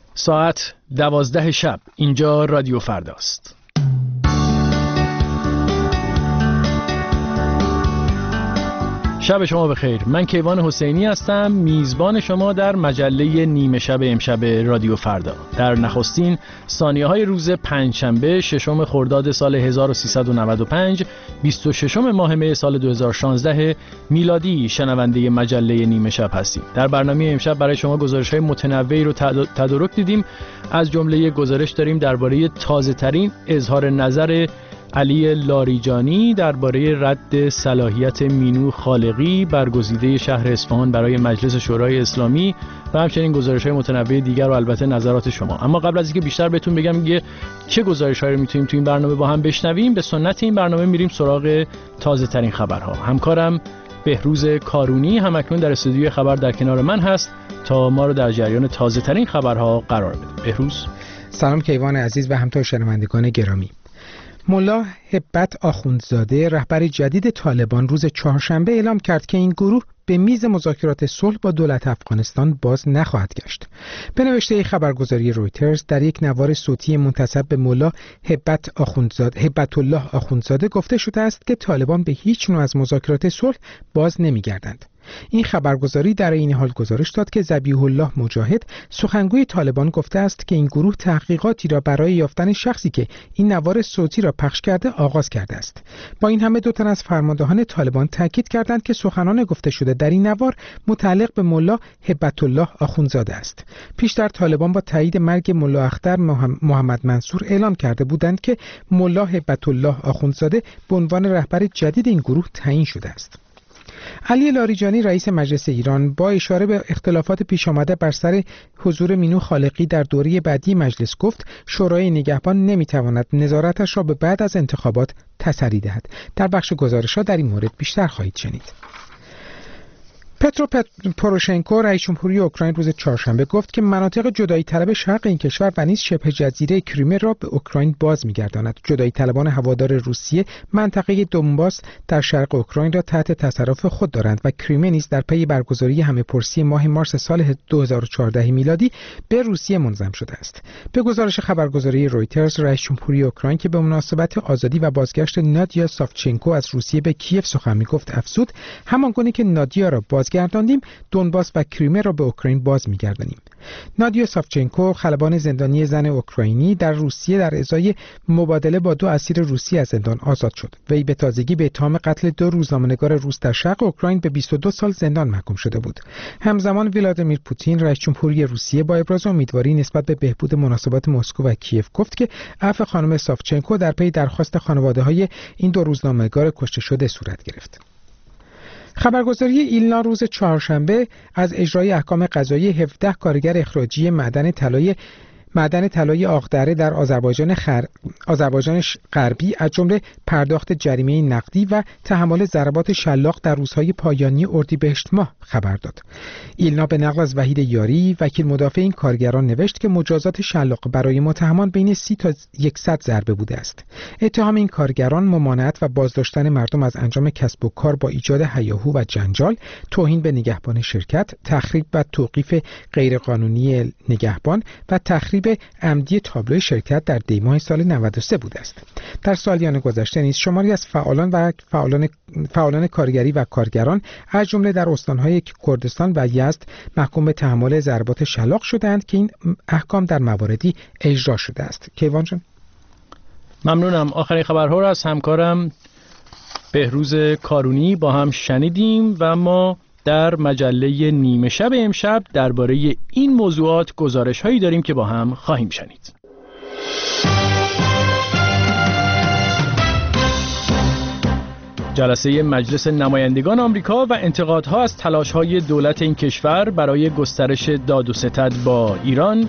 ساعت 12 شب. اینجا رادیو فرداست. شب شما بخیر. من کیوان حسینی هستم، میزبان شما در مجله نیمه شب امشب رادیو فردا. در نخستین ثانیه‌های روز پنجشنبه ششم خرداد سال 1395 26 ماه می سال 2016 میلادی شنونده مجله نیمه شب هستید. در برنامه امشب برای شما گزارش‌های متنوعی رو تدارک دیدیم. از جمله گزارش داریم درباره تازه‌ترین اظهار نظر علی لاریجانی درباره رد صلاحیت مینو خالقی برگزیده شهر اصفهان برای مجلس شورای اسلامی و همچنین گزارش‌های متنوع دیگر و البته نظرات شما. اما قبل از اینکه بیشتر بهتون بگم چه گزارش‌هایی رو می‌تونیم تو این برنامه با هم بشنویم، به سنت این برنامه میریم سراغ تازه‌ترین خبرها. همکارم بهروز کارونی همکنون در استودیوی خبر در کنار من هست تا ما رو در جریان تازه‌ترین خبرها قرار بده. بهروز. سلام کیوان عزیز و همتا شنوندگان گرامی. ملا هبت آخوندزاده رهبر جدید طالبان روز چهارشنبه اعلام کرد که این گروه به میز مذاکرات صلح با دولت افغانستان باز نخواهد گشت. به نوشته خبرگزاری رویترز در یک نوار صوتی منتسب به ملا هبت الله آخوندزاده گفته شده است که طالبان به هیچ نوع از مذاکرات صلح باز نمی‌گردند. این خبرگزاری در این حال گزارش داد که ذبیح الله مجاهد سخنگوی طالبان گفته است که این گروه تحقیقاتی را برای یافتن شخصی که این نوار صوتی را پخش کرده آغاز کرده است. با این همه دو تن از فرماندهان طالبان تاکید کردند که سخنان گفته شده در این نوار متعلق به ملا هبت الله آخوندزاده است. پیشتر طالبان با تایید مرگ ملا اختر محمد منصور اعلام کرده بودند که ملا هبت الله آخوندزاده به عنوان رهبر جدید این گروه تعیین شده است. علی لاریجانی رئیس مجلس ایران با اشاره به اختلافات پیش آمده بر سر حضور مینو خالقی در دوره بعدی مجلس گفت شورای نگهبان نمیتواند نظارتش را به بعد از انتخابات تسری دهد. در بخش گزارش‌ها در این مورد بیشتر خواهید شنید. پترو پوروشنکو رئیس جمهوری اوکراین روز چهارشنبه گفت که مناطق جدایی طلب شرق این کشور و نیز شبه جزیره کریمه را به اوکراین باز می‌گرداند. جدایی طلبان هوادار روسیه منطقه دونباس در شرق اوکراین را تحت تصرف خود دارند و کریمه نیز در پی برگزاری همه‌پرسی ماه مارس سال 2014 میلادی به روسیه منضم شده است. به گزارش خبرگزاری رویترز رئیس جمهوری اوکراین که به مناسبت آزادی و بازگشت نادیا ساوچنکو از روسیه به کیف سخن می‌گفت افزود همانگونه که نادیا را بازگرداندیم دونباس و کریمه را به اوکراین باز می‌گردانیم. نادیا ساوچنکو خلبان زندانی زن اوکراینی در روسیه در ازای مبادله با 2 اسیر روسی از زندان آزاد شد. وی به تازگی به اتهام قتل 2 روزنامه‌نگار روس در شرق اوکراین به 22 سال زندان محکوم شده بود. همزمان ولادیمیر پوتین رئیس جمهوری روسیه با ابراز امیدواری نسبت به بهبود مناسبات مسکو و کیف گفت که عفو خانم ساوچنکو در پی درخواست خانواده‌های این 2 روزنامه‌نگار کشته شده صورت گرفت. خبرگزاری ایلنا روز چهارشنبه از اجرای احکام قضایی 17 کارگر اخراجی معدن طلای آقدره در آذربایجان غربی از جمله پرداخت جریمه نقدی و تحمل ضربات شلاق در روزهای پایانی اردیبهشت ماه خبر داد. ایلنا به نقل از وحید یاری وکیل مدافع این کارگران نوشت که مجازات شلاق برای متهمان بین 30 تا 100 ضربه بوده است. اتهام این کارگران ممانعت و بازداشتن مردم از انجام کسب و کار با ایجاد هیاهو و جنجال، توهین به نگهبان شرکت، تخریب و توقیف غیرقانونی نگهبان و تخریب عمدی تابلوی شرکت در دیماه سال 93 بوده است. در سالیان گذشته نیز شماری از فعالان کارگری و کارگران از جمله در استانهای کردستان و یزد محکوم به تحمل ضربات شلاق شدند که این احکام در مواردی اجرا شده است. کیوان جان. ممنونم. آخرین خبرها را از همکارم بهروز کارونی با هم شنیدیم و ما در مجله نیمه شب امشب درباره این موضوعات گزارش هایی داریم که با هم خواهیم شنید. جلسه مجلس نمایندگان آمریکا و انتقادها از تلاش‌های دولت این کشور برای گسترش داد و ستد با ایران.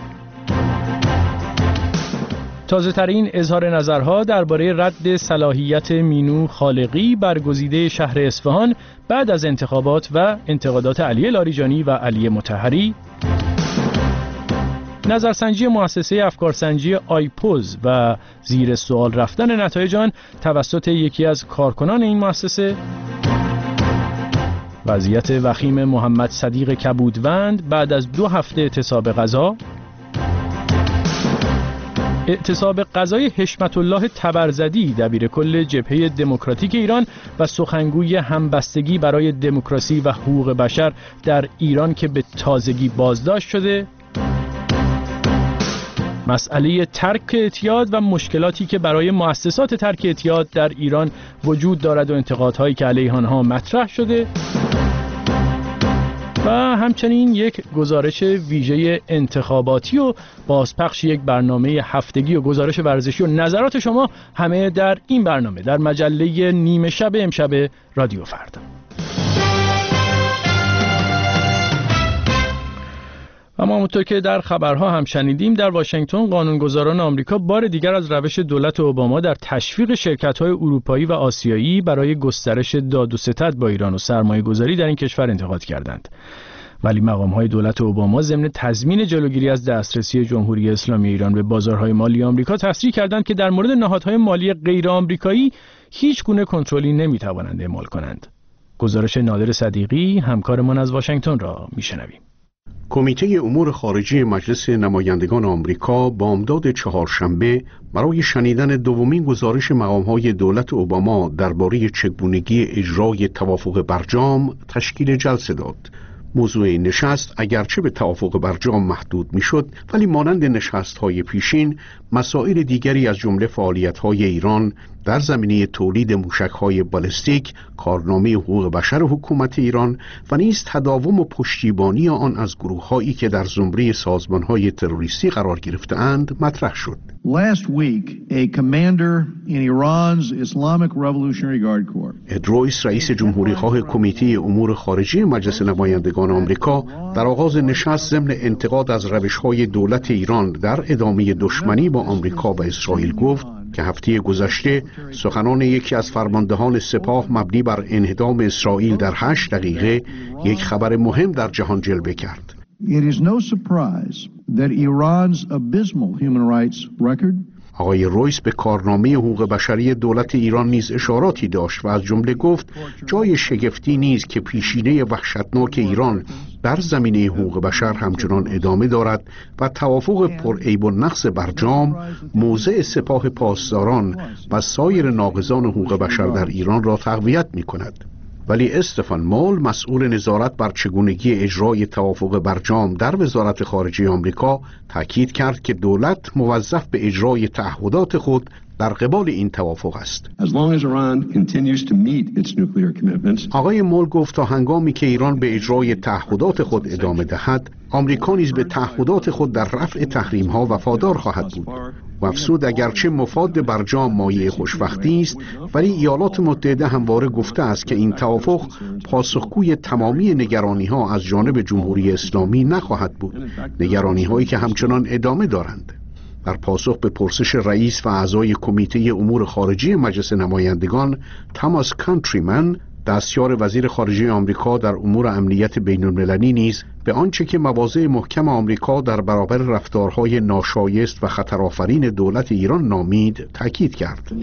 تازه‌ترین اظهار نظرها درباره رد صلاحیت مینو خالقی برگزیده شهر اصفهان بعد از انتخابات و انتقادات علی لاریجانی و علی مطهری. نظرسنجی مؤسسه افکارسنجی آیپوز و زیر سوال رفتن نتایج آن توسط یکی از کارکنان این مؤسسه. وضعیت وخیم محمد صدیق کبودوند بعد از 2 هفته اعتصاب غذا. اعتصاب غذای حشمت الله تبرزدی دبیر کل جبهه دموکراتیک ایران و سخنگوی همبستگی برای دموکراسی و حقوق بشر در ایران که به تازگی بازداشت شده، مسئله ترک اعتیاد و مشکلاتی که برای مؤسسات ترک اعتیاد در ایران وجود دارد و انتقادهایی که علیه آنها مطرح شده و همچنین یک گزارش ویژه انتخاباتی و بازپخش یک برنامه هفتگی و گزارش ورزشی و نظرات شما همه در این برنامه در مجله نیمه شب امشب رادیو فردا. اما همونطور که در خبرها هم شنیدیم، در واشنگتن قانونگذاران آمریکا بار دیگر از روش دولت اوباما در تشویق شرکت‌های اروپایی و آسیایی برای گسترش داد و ستد با ایران و سرمایه‌گذاری در این کشور انتقاد کردند. ولی مقام‌های دولت اوباما ضمن تضمین جلوگیری از دسترسی جمهوری اسلامی ایران به بازارهای مالی آمریکا تصریح کردند که در مورد نهادهای مالی غیر آمریکایی هیچ گونه کنترلی نمی‌توانند اعمال کنند. گزارش نادر صدیقی همکارمان از واشنگتن را می‌شنویم. کمیته امور خارجه مجلس نمایندگان آمریکا بامداد چهارشنبه برای شنیدن دومین گزارش مقام‌های دولت اوباما درباره چگونگی اجرای توافق برجام تشکیل جلسه داد. موضوع این نشست اگرچه به توافق برجام محدود میشد، ولی مانند نشست‌های پیشین مسائل دیگری از جمله فعالیت‌های ایران در زمینه تولید موشک‌های بالستیک، کارنامه حقوق بشر حکومت ایران و نیز تداوم و پشتیبانی آن از گروه‌هایی که در زمره سازمان‌های تروریستی قرار گرفته‌اند مطرح شد. Last week, a commander in Iran's Islamic Revolutionary Guard Corps. اد رویس رئیس جمهوری‌خواه کمیته امور خارجه مجلس نمایندگان آمریکا در آغاز نشست ضمن انتقاد از روش‌های دولت ایران در ادامه دشمنی با آمریکا و اسرائیل گفت که هفته گذشته سخنان یکی از فرماندهان سپاه مبنی بر انهدام اسرائیل در 8 دقیقه یک خبر مهم در جهان جلوه کرد. It is no surprise that Iran's abysmal human rights record. آقای رویس به کارنامه حقوق بشری دولت ایران نیز اشاراتی داشت و از جمله گفت جای شگفتی نیست که پیشینه وحشتناک ایران در زمینه حقوق بشر همچنان ادامه دارد و توافق پرعیب و نقص برجام موضع سپاه پاسداران و سایر ناقضان حقوق بشر در ایران را تقویت می کند. ولی استفان مول مسئول نظارت بر چگونگی اجرای توافق برجام در وزارت خارجه آمریکا تاکید کرد که دولت موظف به اجرای تعهدات خود در قبال این توافق است. آقای مول گفت تا هنگامی که ایران به اجرای تعهدات خود ادامه دهد، آمریکا نیز به تعهدات خود در رفع تحریم‌ها وفادار خواهد بود. و افزود اگرچه مفاد برجام مایه خوشبختی است، ولی ایالات متحده همواره گفته است که این توافق پاسخگوی تمامی نگرانی‌ها از جانب جمهوری اسلامی نخواهد بود، نگرانی‌هایی که همچنان ادامه دارند. در پاسخ به پرسش رئیس و اعضای کمیته امور خارجه مجلس نمایندگان توماس کانتریمن، دستیار وزیر خارجه آمریکا در امور امنیت بین‌المللی نیز به آنچه که مواضع محکم آمریکا در برابر رفتارهای ناشایست و خطرآفرین دولت ایران نامید تاکید کرد.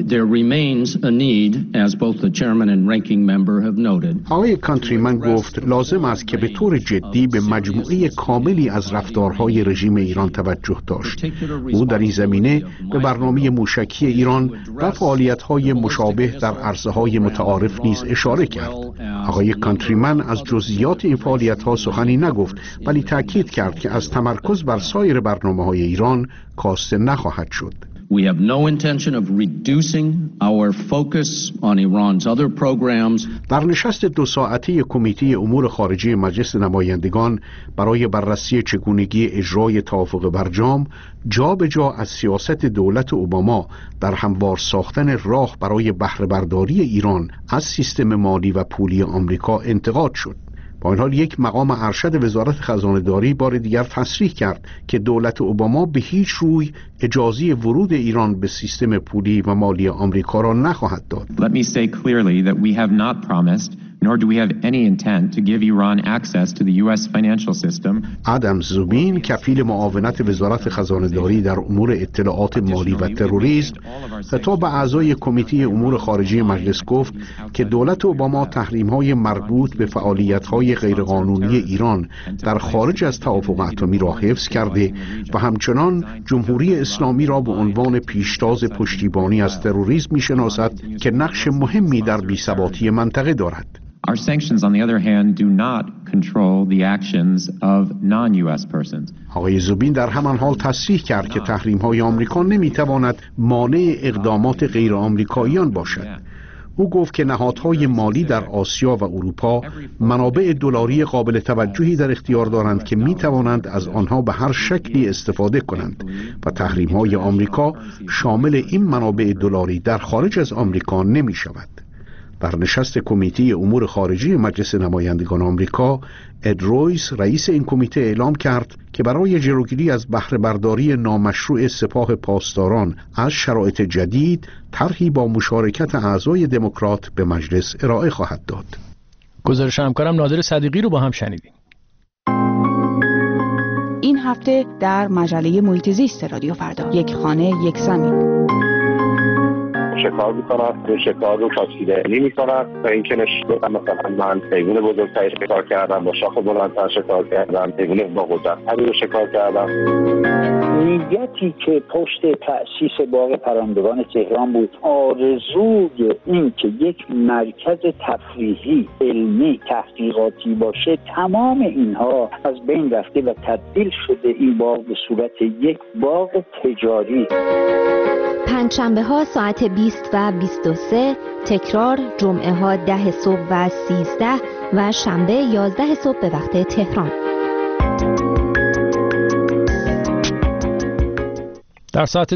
آقای کانتریمن گفت لازم است که به طور جدی به مجموعه کاملی از رفتارهای رژیم ایران توجه داشت. او در این زمینه به برنامه موشکی ایران و فعالیت‌های مشابه در عرصه‌های متعارف نیز اشاره کرد. آقای کانتریمن از جزئیات این فعالیت‌ها سخنی نگفت، ولی تاکید کرد که از تمرکز بر سایر برنامه‌های ایران کاسته نخواهد شد. We have no intention of reducing our focus on Iran's other programs. در نشست 2 ساعته کمیته امور خارجه مجلس نمایندگان برای بررسی چگونگی اجرای توافق برجام، جا به جا از سیاست دولت اوباما در هموار ساختن راه برای بهره برداری ایران از سیستم مالی و پولی آمریکا انتقاد شد. با این حال یک مقام ارشد وزارت خزانه داری بار دیگر تصریح کرد که دولت اوباما به هیچ روی اجازه ورود ایران به سیستم پولی و مالی آمریکا را نخواهد داد. Let me say clearly that we have not promised nor do we have any intent to give Iran access to the US financial system. آدم زوبین کفیل معاونت وزارت خزانه‌داری در امور اطلاعات مالی و تروریسم خطاب به اعضای کمیته امور خارجه مجلس گفت که دولت اوباما تحریم‌های مربوط به فعالیت‌های غیرقانونی ایران در خارج از توافق اتمی را حفظ کرده و همچنان جمهوری اسلامی را به عنوان پیشتاز پشتیبانی از تروریسم می‌شناسد که نقش مهمی در بی‌ثباتی منطقه دارد. Our sanctions, on the other hand, do not control the actions of non-US persons. آقای زوبین در همان حال تصریح کرد که تحریم‌های آمریکا نمی‌تواند مانع اقدامات غیر آمریکاییان باشد. او گفت که نهادهای مالی در آسیا و اروپا منابع دلاری قابل توجهی در اختیار دارند که می‌توانند از آنها به هر شکلی استفاده کنند و تحریم‌های آمریکا شامل این منابع دلاری در خارج از آمریکا نمی‌شود. در نشست کمیته امور خارجه مجلس نمایندگان آمریکا، اد رویس رئیس این کمیته اعلام کرد که برای جلوگیری از بهره برداری نامشروع سپاه پاسداران از شرایط جدید طرحی با مشارکت اعضای دموکرات به مجلس ارائه خواهد داد. گزارش همکارم نادر صدیقی رو با هم شنیدیم. این هفته در مجله محیط زیست رادیو فردا، یک خانه یک زمین. شکار میکنن، این شکار رو کاسیدنی میکنن و این که نشده مثلا من حیوان بزرگتری شکار کردم، با شاخ بلندتر شکار کردم، حیوان با قدرت‌تری رو شکار کردم. نیتی که پشت تأسیس باغ پرندگان تهران بود، آرزوی این که یک مرکز تفریحی علمی تحقیقاتی باشه، تمام اینها از بین رفته و تبدیل شده این باغ به صورت یک باغ تجاری. پنجشنبه ها ساعت 20 و 23، تکرار جمعه ها 10 صبح و 13 و شنبه 11 صبح به وقت تهران. در ساعت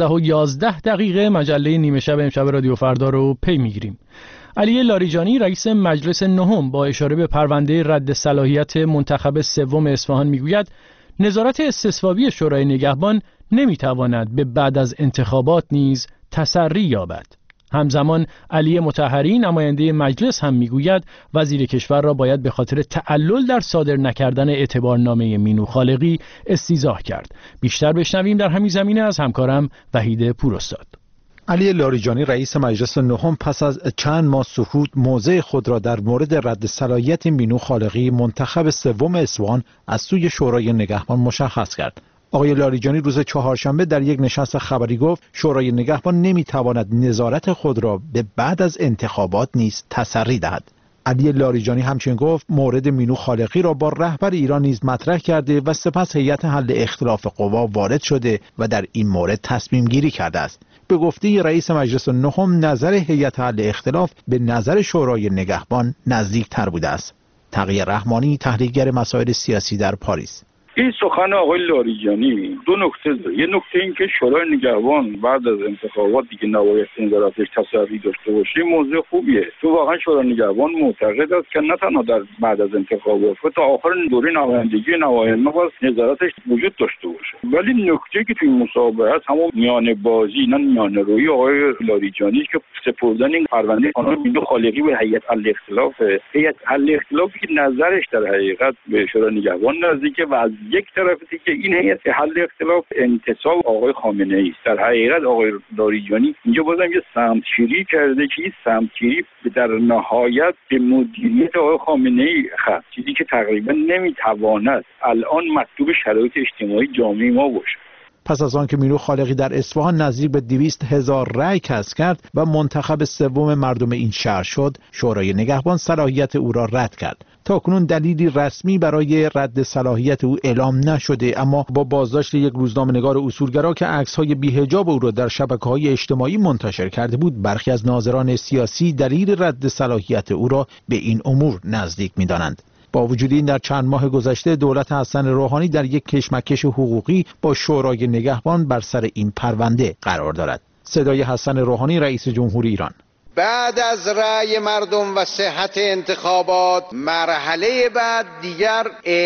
12:11 مجله نیمه شب امشب رادیو فردا رو پی میگیریم. علی لاریجانی رئیس مجلس نهم با اشاره به پرونده رد صلاحیت منتخب سوم اصفهان میگوید نظارت استصوابی شورای نگهبان نمیتواند به بعد از انتخابات نیز تسری یابد. همزمان علی مطهری نماینده مجلس هم میگوید وزیر کشور را باید به خاطر تعلل در صادر نکردن اعتبارنامه مینو خالقی استیضاح کرد. بیشتر بشنویم در همین زمینه از همکارم وحید پوراستاد. علی لاریجانی رئیس مجلس نهم پس از چند ماه سکوت موضع خود را در مورد رد صلاحیت مینو خالقی منتخب سوم اصفهان از سوی شورای نگهبان مشخص کرد. آقای لاریجانی روز چهارشنبه در یک نشست خبری گفت شورای نگهبان نمیتواند نظارت خود را به بعد از انتخابات نیز تسری دهد. علی لاریجانی همچنین گفت مورد مینو خالقی را با رهبر ایران نیز مطرح کرده و سپس هیئت حل اختلاف قوا وارد شده و در این مورد تصمیم گیری کرده است. به گفته رئیس مجلس نهم نظر هیئت حل اختلاف به نظر شورای نگهبان نزدیک تر بوده است. تقی رحمانی، تحلیلگر مسائل سیاسی در پاریس: این سخن آقای لاریجانی دو نکته داره. یه نکته این که شورای نگهبان بعد از انتخابات دیگه نباید نظارتش تسری داشته باشه، موضوع خوبیه. تو واقعا شورای نگهبان معتقد است که نه تنها در بعد از انتخابات و تا آخر دوره نمایندگی نمایندگان باید نظارتش وجود داشته باشه. ولی نکته که توی مسابقه است همون میانه بازی، نه میانه روی آقای لاریجانی که سپردن این پرونده قانون مینو خالقی به هیئت حل اختلاف. هیئت حل اختلافی که نظرش در حقیقت به شورای نگهبان نزدیکه و از یک طرف دیگه این هیئت حل اختلاف انتصاب آقای خامنه ای است. در حقیقت آقای لاریجانی اینجا بازم یه سمتگیری کرده که این سمتگیری در نهایت به مدیریت آقای خامنه ای خط، چیزی که تقریبا نمیتواند الان مطلوب شرایط اجتماعی جامعه ما باشه. پس از آن که مینو خالقی در اصفهان نزدیک به 200,000 رأی کسب کرد و منتخب سوم مردم این شهر شد، شورای نگهبان صلاحیت او را رد کرد. تاکنون دلیلی رسمی برای رد صلاحیت او اعلام نشده، اما با بازداشت یک روزنامه‌نگار اصولگرا که عکس‌های بی‌حجاب او را در شبکه‌های اجتماعی منتشر کرده بود، برخی از ناظران سیاسی دلیل رد صلاحیت او را به این امور نزدیک می‌دانند. با وجود این در چند ماه گذشته دولت حسن روحانی در یک کشمکش حقوقی با شورای نگهبان بر سر این پرونده قرار دارد. صدای حسن روحانی رئیس جمهوری ایران: بعد از رأی مردم و صحت انتخابات، مرحله بعد دیگر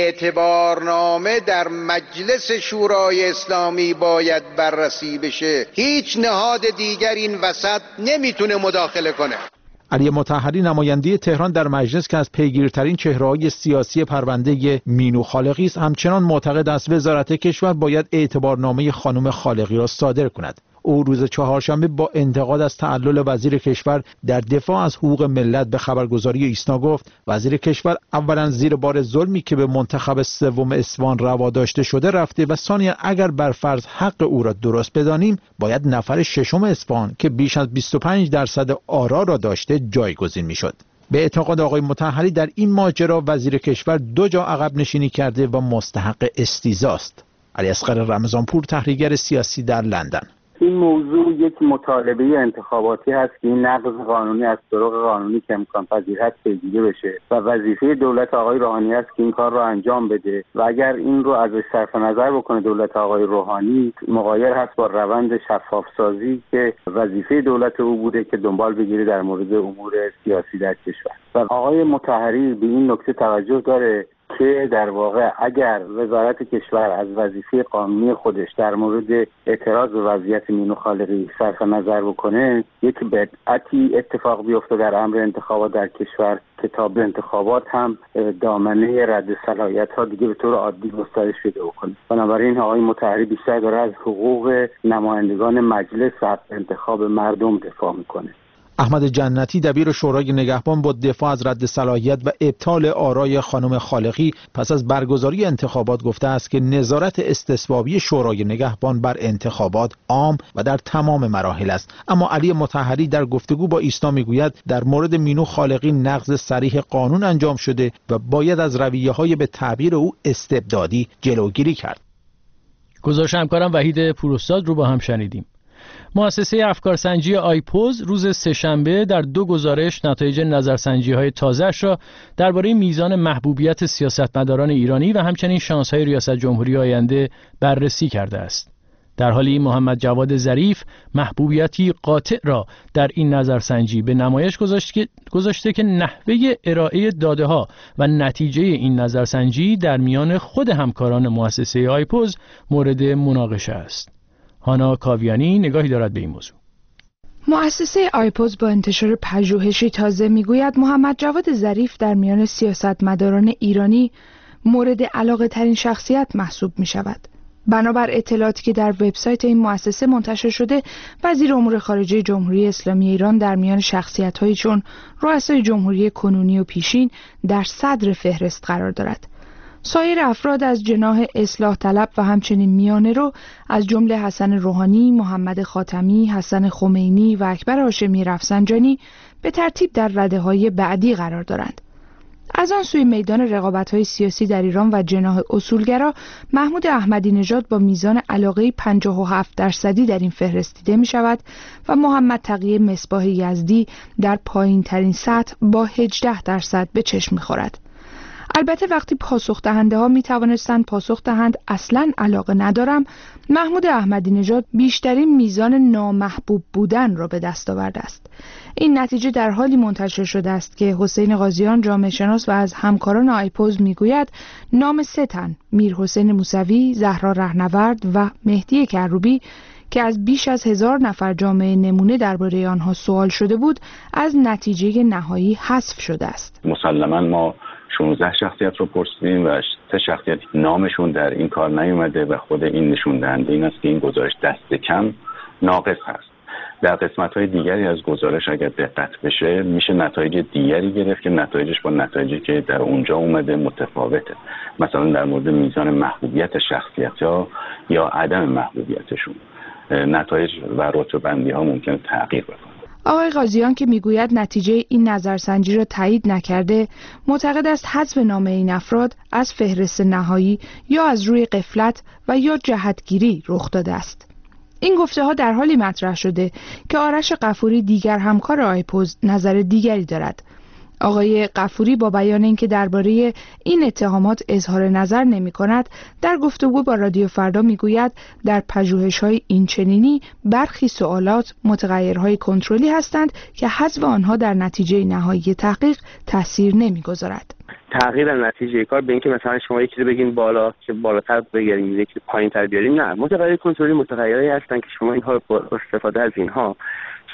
اعتبارنامه در مجلس شورای اسلامی باید بررسی بشه. هیچ نهاد دیگر این وسط نمیتونه مداخله کنه. علی مطهری نماینده تهران در مجلس که از پیگیرترین چهره‌های سیاسی پرونده مینو خالقی است، همچنان معتقد است وزارت کشور باید اعتبارنامه خانم خالقی را صادر کند. او روز چهارشنبه با انتقاد از تعلل وزیر کشور در دفاع از حقوق ملت به خبرگزاری ایسنا گفت وزیر کشور اولا زیر بار ظلمی که به منتخب سوم اسفند روا داشته شده رفته و ثانیا اگر بر فرض حق او را درست بدانیم باید نفر ششم اسفند که بیش از 25% آرا را داشته جایگزین میشد. به اعتقاد آقای مطهری در این ماجرا وزیر کشور 2 جا عقب نشینی کرده و مستحق استیضاست. علیاصغر رمضانپور، تحلیلگر سیاسی در لندن. این موضوع یک مطالبه انتخاباتی هست که این نقض قانونی از طرق قانونی که امکان پذیر هست پیگیری بشه و وظیفه دولت آقای روحانی است که این کار رو انجام بده و اگر این رو ازش صرف نظر بکنه دولت آقای روحانی مغایر هست با روند شفاف سازی که وظیفه دولت او بوده که دنبال بگیره در مورد امور سیاسی در کشور. و آقای مطهری به این نکته توجه داره که در واقع اگر وزارت کشور از وظیفه قانونی خودش در مورد اعتراض به وضعیت مینو خالقی صرف نظر بکنه یک بدعتی اتفاق بیفته در امر انتخابات در کشور که تا به انتخابات هم دامنه رد صلاحیت ها دیگه به طور عادی گسترش پیدا بکنه. بنابراین آقای مطهری بیشتر داره از حقوق نمایندگان مجلس و انتخاب مردم دفاع میکنه. احمد جنتی دبیر شورای نگهبان با دفاع از رد صلاحیت و ابطال آرای خانم خالقی پس از برگزاری انتخابات گفته است که نظارت استصوابی شورای نگهبان بر انتخابات عام و در تمام مراحل است. اما علی مطهری در گفتگو با ایسنا میگوید در مورد مینو خالقی نقض صریح قانون انجام شده و باید از رویه‌های به تعبیر او استبدادی جلوگیری کرد. گزارش همکارم وحید پوراستاد رو با هم شنیدیم. مؤسسه افکارسنجی آیپوز روز سه‌شنبه در 2 گزارش نتایج نظرسنجی‌های تازه‌اش را درباره میزان محبوبیت سیاستمداران ایرانی و همچنین شانس‌های ریاست جمهوری آینده بررسی کرده است. در حالی محمد جواد ظریف محبوبیتی قاطع را در این نظرسنجی به نمایش گذاشته که نحوه ارائه داده‌ها و نتیجه این نظرسنجی در میان خود همکاران مؤسسه آیپوز مورد مناقشه است. هانا کاویانی نگاهی دارد به این موضوع. مؤسسه آیپوز با انتشار پژوهشی تازه میگوید محمد جواد ظریف در میان سیاستمداران ایرانی مورد علاقه ترین شخصیت محسوب می شود. بنابر اطلاعاتی که در وبسایت این مؤسسه منتشر شده، وزیر امور خارجه جمهوری اسلامی ایران در میان شخصیت‌هایی چون رؤسای جمهوری کنونی و پیشین در صدر فهرست قرار دارد. سایر افراد از جناح اصلاح طلب و همچنین میانه رو از جمله حسن روحانی، محمد خاتمی، حسن خمینی و اکبر هاشمی رفسنجانی به ترتیب در رده‌های بعدی قرار دارند. از آن سوی میدان رقابت‌های سیاسی در ایران و جناح اصولگرا محمود احمدی نژاد با میزان علاقه 57% در این فهرست دیده می‌شود و محمد تقی مصباح یزدی در پایین‌ترین سطح با 18% به چشم می‌خورد. البته وقتی پاسخ دهنده ها می توانستند پاسخ دهند اصلاً علاقه ندارم، محمود احمدی نژاد بیشترین میزان نامحبوب بودن را به دست آورده است. این نتیجه در حالی منتشر شده است که حسین قاضیان جامعه شناس و از همکاران آیپوز میگوید نام 3 تن، میر حسین موسوی، زهرا رهنورد و مهدی کروبی که از بیش از 1000 نفر جامعه نمونه درباره آنها سوال شده بود، از نتیجه نهایی حذف شده است. مسلماً ما 16 شخصیت رو پرسیدیم و 3 شخصیت نامشون در این کار نیومده و خود این نشون دهنده این است که این گزارش دست کم ناقص هست. در قسمت‌های دیگری از گزارش اگر دقت بشه میشه نتایج دیگری گرفت که نتایجش با نتایجی که در اونجا اومده متفاوته. مثلا در مورد میزان محبوبیت شخصیت‌ها یا عدم محبوبیتشون نتایج و رتبه‌بندی‌ها ممکنه تغییر بکنه. آقای قاضیان که میگوید نتیجه این نظرسنجی را تایید نکرده، معتقد است حذف نام این افراد از فهرست نهایی یا از روی غفلت و یا جهتگیری رخ داده است. این گفته ها در حالی مطرح شده که آرش غفوری دیگر همکار آیپوز نظر دیگری دارد. آقای غفوری با بیان اینکه درباره این اتهامات اظهار نظر نمی کند، در گفتگو با رادیو فردا می گوید در پژوهش‌های اینچنینی برخی سوالات متغیرهای کنترلی هستند که حذف آنها در نتیجه نهایی تحقیق تأثیر نمی گذارد. تغییر نتیجه کار به اینکه مثلا شما یکی رو بگین بالا که بالاتر بگیریم یکی پایین‌تر بیاریم، نه، متغیر کنترلی متغیرایی هستند که شما اینها با استفاده از اینها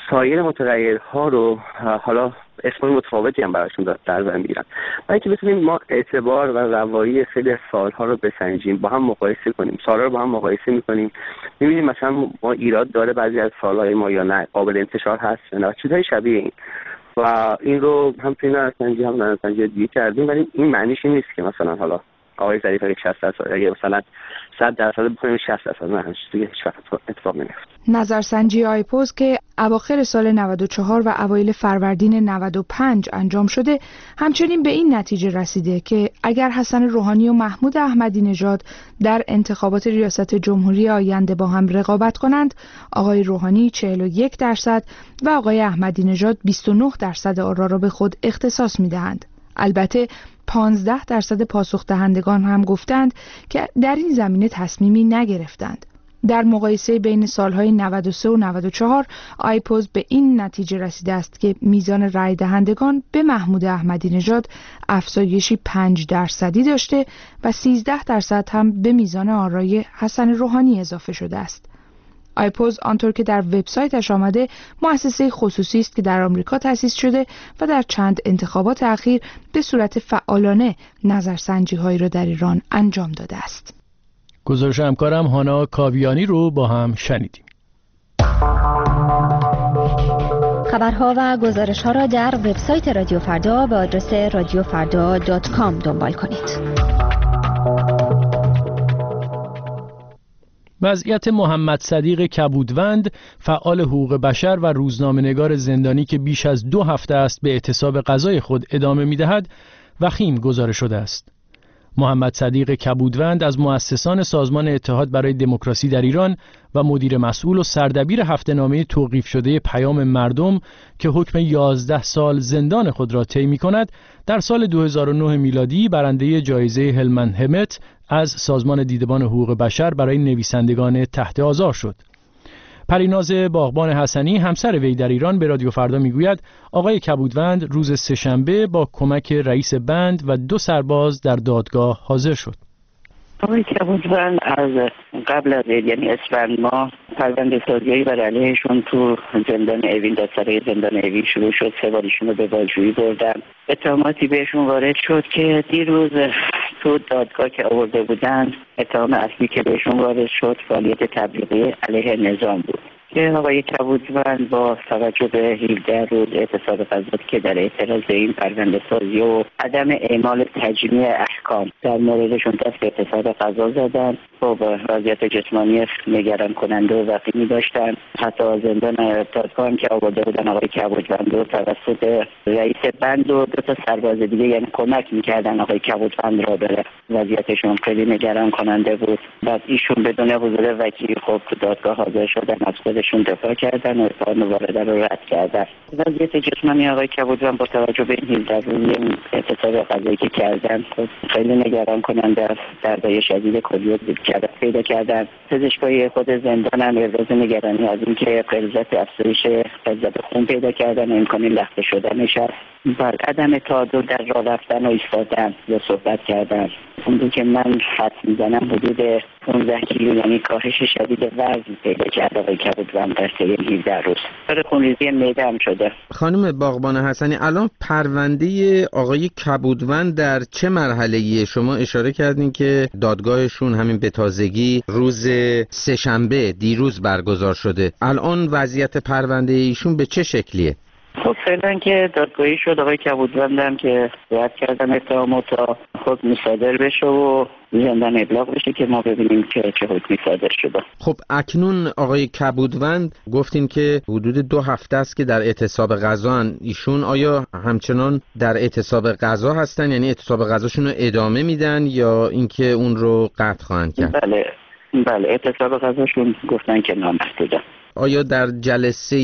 سایر متغیرها رو حالا اسم متفاوتی هم براشون در نظر میگیرن، برای اینکه بتونیم ما اعتبار و روایی خیلی سالها رو بسنجیم، با هم مقایسه کنیم، سالها رو با هم مقایسه میکنیم، میبینیم مثلا ما ایراد داره بعضی از سالهای ما یا نه، قابل انتشار هست یا نه، چیزهای شبیه این. و این رو هم توی نظرسنجی هم نظرسنجی دیگه کردیم، ولی این معنیش این نیست که مثلا حالا آقای ظریف اگه 60% اگه مثلا 100% بکنیم 60% نه، هیچ دیگه هیچ وقت اتفاق نمیفته. نظرسنجی آیپوز که اواخر سال 94 و اوایل فروردین 95 انجام شده همچنین به این نتیجه رسیده که اگر حسن روحانی و محمود احمدی نژاد در انتخابات ریاست جمهوری آینده با هم رقابت کنند، آقای روحانی 41% و آقای احمدی نژاد 29% آرا را به خود اختصاص می‌دهند. البته 15% پاسخ دهندگان هم گفتند که در این زمینه تصمیمی نگرفتند. در مقایسه بین سالهای 93 و 94 آیپوز به این نتیجه رسیده است که میزان رای دهندگان به محمود احمدی نژاد افزایشی 5% داشته و 13% هم به میزان آرای حسن روحانی اضافه شده است. آیپوز آنطور که در وبسایتش آمده مؤسسه خصوصی است که در آمریکا تأسیس شده و در چند انتخابات اخیر به صورت فعالانه نظرسنجی‌هایی را در ایران انجام داده است. گزارش همکارم هانا کاویانی رو با هم شنیدیم. خبرها و گزارش‌ها را در وبسایت رادیو فردا به آدرس radiofarda.com دنبال کنید. وضعیت محمد صدیق کبودوند، فعال حقوق بشر و روزنامه‌نگار زندانی که بیش از 2 هفته است به اعتصاب غذای خود ادامه می‌دهد، وخیم گزارش شده است. محمد صدیق کبودوند از مؤسسان سازمان اتحاد برای دموکراسی در ایران و مدیر مسئول و سردبیر هفته‌نامه توقیف شده پیام مردم که حکم 11 سال زندان خود را طی می‌کند، در سال 2009 میلادی برنده جایزه هلمن همت از سازمان دیدبان حقوق بشر برای نویسندگان تحت آزار شد. پریناز باغبان حسنی همسر وی در ایران به رادیو فردا میگوید آقای کبودوند روز سه‌شنبه با کمک رئیس بند و 2 سرباز در دادگاه حاضر شد. آقای کبودوند از قبل از یعنی اسفند ماه پرونده سازی بر علیهشون تو زندان اوین، دادسرای زندان اوین شروع شد. 3 بار ایشون رو به بازجویی بردن. اتهاماتی بهشون وارد شد که دیروز تو دادگاه که آورده بودن، اتهام اصلی که بهشون وارد شد فعالیت تبلیغی علیه نظام بود که آقای کبودوند با توجه به 17 روز اعتصاب غذا که در اعتراض به این پرونده سازی و عدم اعمال تجمیع احکام در موردشون دست به اعتصاب غذا زدن. خب وضعیت جسمانی نگران کننده و وخیمی داشتن. حتی زندان دادگاه هم که آورده بودن آقای کبودوند رو توسط رئیس بند و 2 تا سرباز دیگه یعنی کمک میکردن آقای کبودوند را بره. وضعیتشون خیلی نگران کننده بود. بعد ایشون بدون حضور وکیل خب تو دادگاه حاضر شدن، از خودشون دفاع کردن و اتهام وارده رو رد کردن. وضعیت جسمانی آقای کبودوند با توجه به این 17 روز اعتصاب غذایی که کردن خب خیلی نگران کننده است. دردای شدید کلیه پیدا کردن. پزشکای خود زندان هم ابراز نگرانی از اینکه غلظت افزایش غلظت خون پیدا کردن و امکان لخته شدنش است. بر عدم تعادل در راه رفتن و ایستادن یا صحبت کردن. اون که من حد میزنم حدود 15 کیلو یعنی کاهش شدید وزن پیدا کرده آقای کبودوند در طی 17 روز. برای خونریزی معده هم شده. خانم باغبان حسنی، الان پرونده آقای کبودوند در چه مرحله‌ایه؟ شما اشاره کردین که دادگاهشون همین به تازگی روز سه‌شنبه دیروز برگزار شده. الان وضعیت پرونده ایشون به چه شکلیه؟ خب فعلا که دادگاهی شد آقای کبودوند هم که رد کردن اتهامات تا حکم صادر بشه و زندان ابلاغ بشه که ما ببینیم که چه حکمی صادر شده. خب اکنون آقای کبودوند گفتین که حدود 2 هفته است که در اعتصاب غذا، ایشون آیا همچنان در اعتصاب غذا هستن؟ یعنی اعتصاب غذاشون رو ادامه میدن یا اینکه اون رو قطع خواهند کرد؟ بله اعتصاب غذاشون گفتن که نامحدوده. آیا در جلسه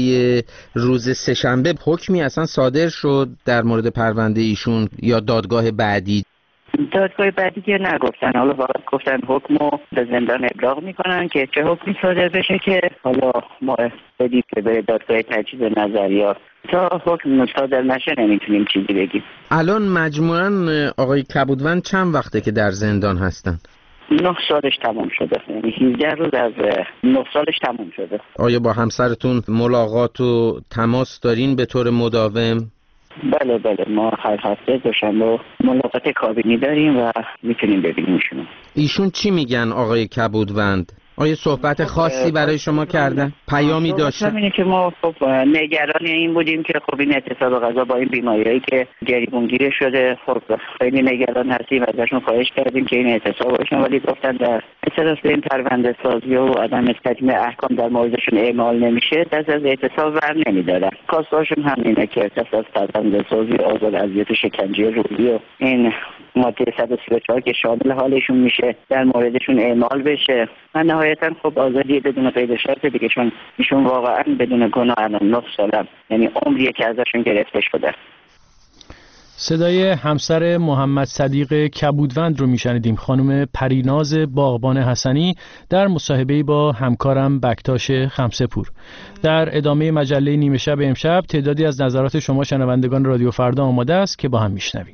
روز سه‌شنبه حکمی اصلا صادر شد در مورد پرونده ایشون یا دادگاه بعدی؟ دادگاه بعدی که نگفتن، حالا فقط گفتن حکمو به زندان ابلاغ میکنن که چه حکمی صادر بشه که حالا ما بدیم که به دادگاه تجدید نظر یا تا حکم صادر نشه نمیتونیم چیزی بگیم. الان مجموعاً آقای کبودوند چند وقته که در زندان هستن؟ 9 سالش تمام شده، یعنی 17 روز از 9 سالش تمام شده. آیا با همسرتون ملاقات و تماس دارین به طور مداوم؟ بله ما هر هفته دوشنبه ملاقات کابینی داریم و میتونیم ببینیم ایشونو. ایشون چی میگن آقای کبودوند؟ آیا صحبت خاصی برای شما کردن؟ پیامی داشتن؟ اینه که ما خب نگران این بودیم که خب این اعتصاب غذا با این بیماریایی که گریبانگیر شده، خب خیلی نگران هستیم. ازشون خواهش کردیم که این اعتصاب باشن، ولی گفتن در اعتراض به این پرونده سازی و عدم تطبیق احکام در موردشون اعمال نمیشه، دست از اعتصاب ور نمیدارن. کاستاشون همینه که دست از پرونده سازی، آزاد اذیت و شکنجه روحی و این ماده 134 که شامل حالشون میشه در موردشون اعمال بشه و نهایتا خب آزادی بدون قید و شرط دیگه، چون ایشون واقعا بدون گناه الان 9 سالم، یعنی عمریه که ازشون گرفته شده. صدای همسر محمد صدیق کبودوند رو میشنیدیم، خانم پریناز باغبان حسنی در مصاحبه‌ای با همکارم بکتاش خمسه‌پور. در ادامه مجله نیمه شب امشب تعدادی از نظرات شما شنوندگان رادیو فردا آماده است که با هم میشنویم.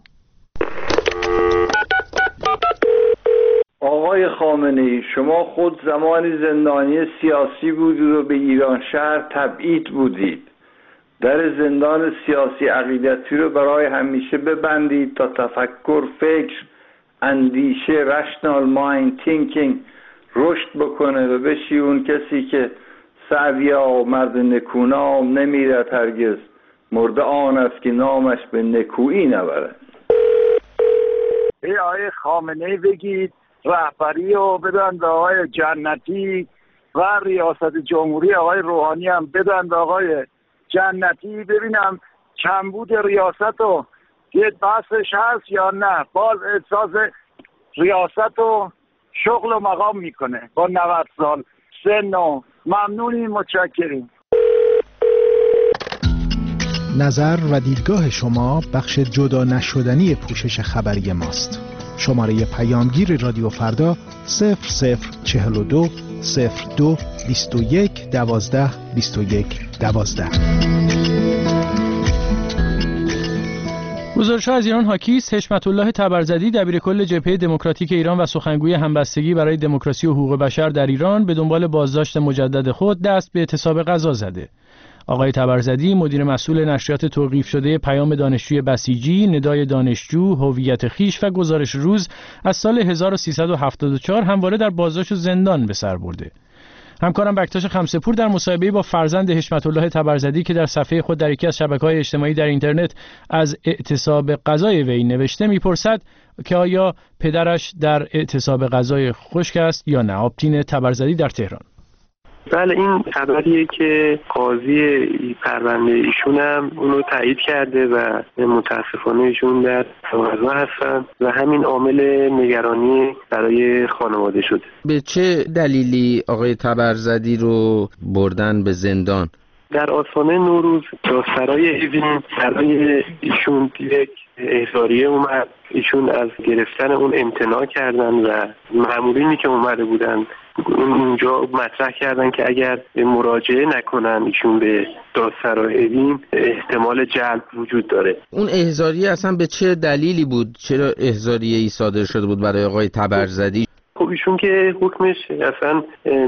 آقای خامنه‌ای، شما خود زمانی زندانی سیاسی بودید و به ایران شهر تبعید بودید. در زندان سیاسی عقیدتی رو برای همیشه ببندید تا تفکر، فکر، اندیشه، rational mind thinking رشد بکنه و بشی اون کسی که سعدیا و مرد نکونام نمیرد هرگز، مرده آن است که نامش به نکویی نبرد. ای آقای خامنه‌ای بگید رهبری رو بدن به آقای جنتی و ریاست جمهوری آقای روحانی هم بدن به آقای جنتی، ببینم کمبود ریاست رو یه بحثش هست یا نه. باز احساس ریاست و شغل و مقام میکنه با 90 سال سن و ممنونیم، متشکریم. نظر و دیدگاه شما بخش جدا نشدنی پوشش خبری ماست. شماره پیامگیر رادیو فردا 0042 02 21 12 21 12. گزارش‌ها از ایران حاکی است. حشمت الله تبرزدی دبیرکل جبهه دموکراتیک ایران و سخنگوی همبستگی برای دموکراسی و حقوق بشر در ایران به دنبال بازداشت مجدد خود دست به اعتصاب غذا زده. آقای تبرزدی مدیر مسئول نشریات توقیف شده پیام دانشجوی بسیجی، ندای دانشجو، هویت خیش و گزارش روز از سال 1374 همواره در بازداشت و زندان به سر برده. همکارم بکتاش خمسه‌پور در مصاحبه‌ای با فرزند حشمت الله تبرزدی که در صفحه خود در یکی از شبکه‌های اجتماعی در اینترنت از اعتصاب غذای وی نوشته می‌پرسد که آیا پدرش در اعتصاب غذای خشک است یا نه. آبتین تبرزدی در تهران. بله، این خبریه که قاضی پرونده ایشون هم اونو تایید کرده و متاسفانه ایشون در غذا هستن و همین عامل نگرانی برای خانواده شده. به چه دلیلی آقای تبرزدی رو بردن به زندان؟ در آستانه نوروز دادسرای اوین برای ایشون یک احضاریه اومد. ایشون از گرفتن اون امتناع کردن و مامورینی که اومده بودن اونجا مطرح کردن که اگر مراجعه نکنن ایشون به دادسرای اوین احتمال جلب وجود داره. اون احضاریه اصلا به چه دلیلی بود؟ چرا احضاریه ای صادر شده بود برای آقای تبرزدی؟ خب ایشون که حکمش اصلا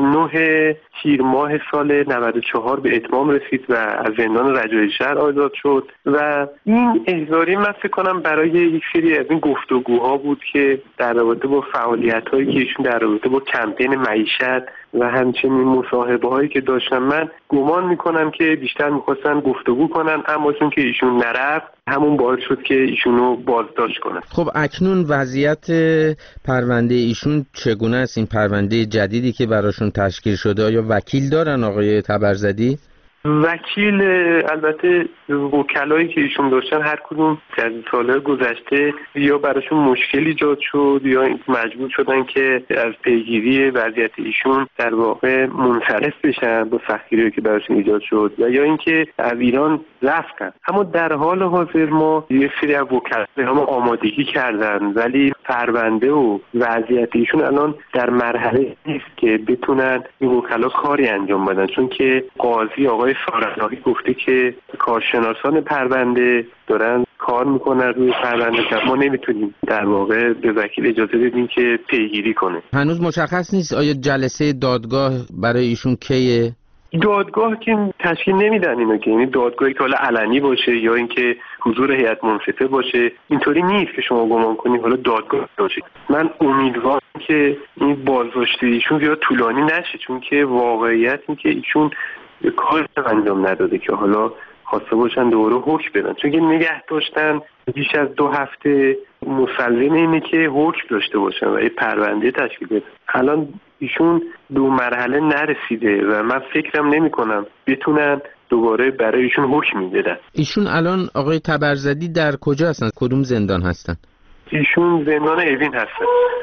9 تیر ماه سال 94 به اتمام رسید و از زندان رجایی شهر آزاد شد و این احضاریه من فکر کنم برای یک سری از این گفتگوها بود که در رابطه با فعالیت‌هایی که ایشون در رابطه با کمپین معیشت و همچنین مصاحبه‌هایی که داشتن، من گمان میکنم که بیشتر میخواستن گفتگو کنن، اما چون که ایشون نرفت همون باعث شد که ایشونو بازداشت کنن. خب اکنون وضعیت پرونده ایشون چگونه است؟ این پرونده جدیدی که براشون تشکیل شده، آیا وکیل دارن آقای تبرزدی؟ وکیل، البته وکلایی که ایشون داشتن هر کدوم در سالهای گذشته یا براشون مشکل ایجاد شد یا مجبور شدن که از پیگیری وضعیت ایشون در واقع منصرف بشن با سختگیری که براشون ایجاد شد و یا اینکه از ایران رفتن. اما در حال حاضر ما یک سری از وکلا ما آمادگی کردن، ولی پرونده و وضعیت ایشون الان در مرحله نیست که بتونن این وکلا کاری انجام بدن، چون که قاضی آقای آقای سارناقی گفته که کارشناسان پرونده دارن کار میکنن روی پرونده که ما نمیتونیم در واقع به وکیل اجازه بدیم که پیگیری کنه. هنوز مشخص نیست آیا جلسه دادگاه برای ایشون کیه؟ دادگاه که تشکیل نمیدن اینو، که یعنی دادگاهی که حالا علنی باشه یا اینکه حضور هیئت منصفه باشه، اینطوری نیست که شما گمان کنید حالا دادگاه باشه. من امیدوارم که این بازداشت ایشون زیاد طولانی نشه، چون که واقعیت این که ایشون کار انجام نداده که حالا خواسته باشن دوباره حکم بدن، چون که نگه داشتن بیش از 2 هفته مسلم اینه که حکم داشته باشن و یه پرونده تشکیل بدن. الان ایشون 2 مرحله نرسیده و من فکرم نمی کنم بتونن دوباره برای ایشون حکم بدن. ایشون الان آقای تبرزدی در کجا هستن؟ کدوم زندان هستن؟ ایشون زندان اوین هستن.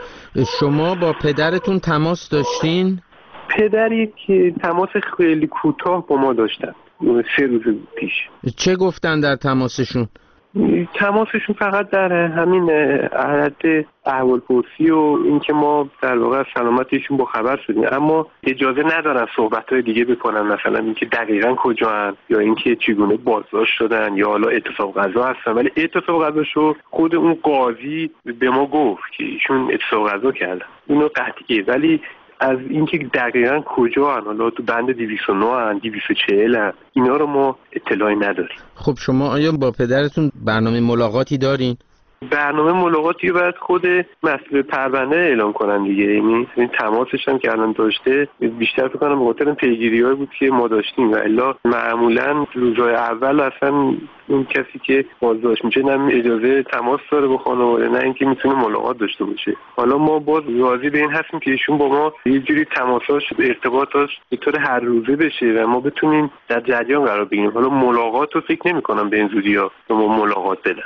شما با پدرتون تماس داشتین؟ پدری که تماس خیلی کوتاه با ما داشتن 3 روز پیش. چه گفتن در تماسشون؟ تماسشون فقط در همین حالت احوالپرسی و اینکه ما در واقع از سلامتیشون با خبر شدیم، اما اجازه ندارن صحبت‌های دیگه بکنن، مثلا اینکه دقیقاً کجاان یا اینکه چگونه بازداشت شدن یا حالا اعتصاب قضا هستن. ولی اعتصاب قضاشو خود اون قاضی به ما گفت که ایشون اعتصاب قضا کردن، اینو قطعیه، ولی از اینکه دقیقاً کجا هن، حالا تو بند 209 هن 240 هن، اینا رو ما اطلاعی نداریم. خب شما آیا با پدرتون برنامه ملاقاتی دارین؟ برنامه ملاقاتی باید خود مسئول پرونده اعلام کنن دیگه، یعنی این تماسش هم که الان داشته بیشتر فکر کنم به خاطر پیگیری‌های بود که ما داشتیم و الا معمولاً روزهای اول اصلا اون کسی که بازداشت میشه نه اجازه تماس داره با خانواده نه اینکه میتونه ملاقات داشته باشه. حالا ما باز راضی به این هستیم که ایشون با ما یه جوری تماساش ارتباطاش به طور هر روزه بشه و ما بتونیم در جریان قرار بگیریم. حالا ملاقات رو فکر نمی‌کنم به این زودی‌ها ما ملاقات بدن.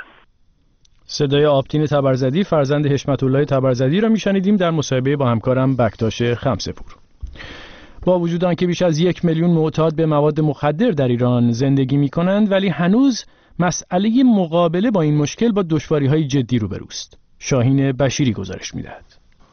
صدای آبتین تبرزدی فرزند حشمت الله تبرزدی را میشنیدیم در مصاحبه با همکارم بکتاش خمسه‌پور. با وجود آنکه بیش از 1 میلیون معتاد به مواد مخدر در ایران زندگی می‌کنند، ولی هنوز مسئله مقابله با این مشکل با دشواری‌های جدی روبروست. شاهین بشیری گزارش می‌دهد.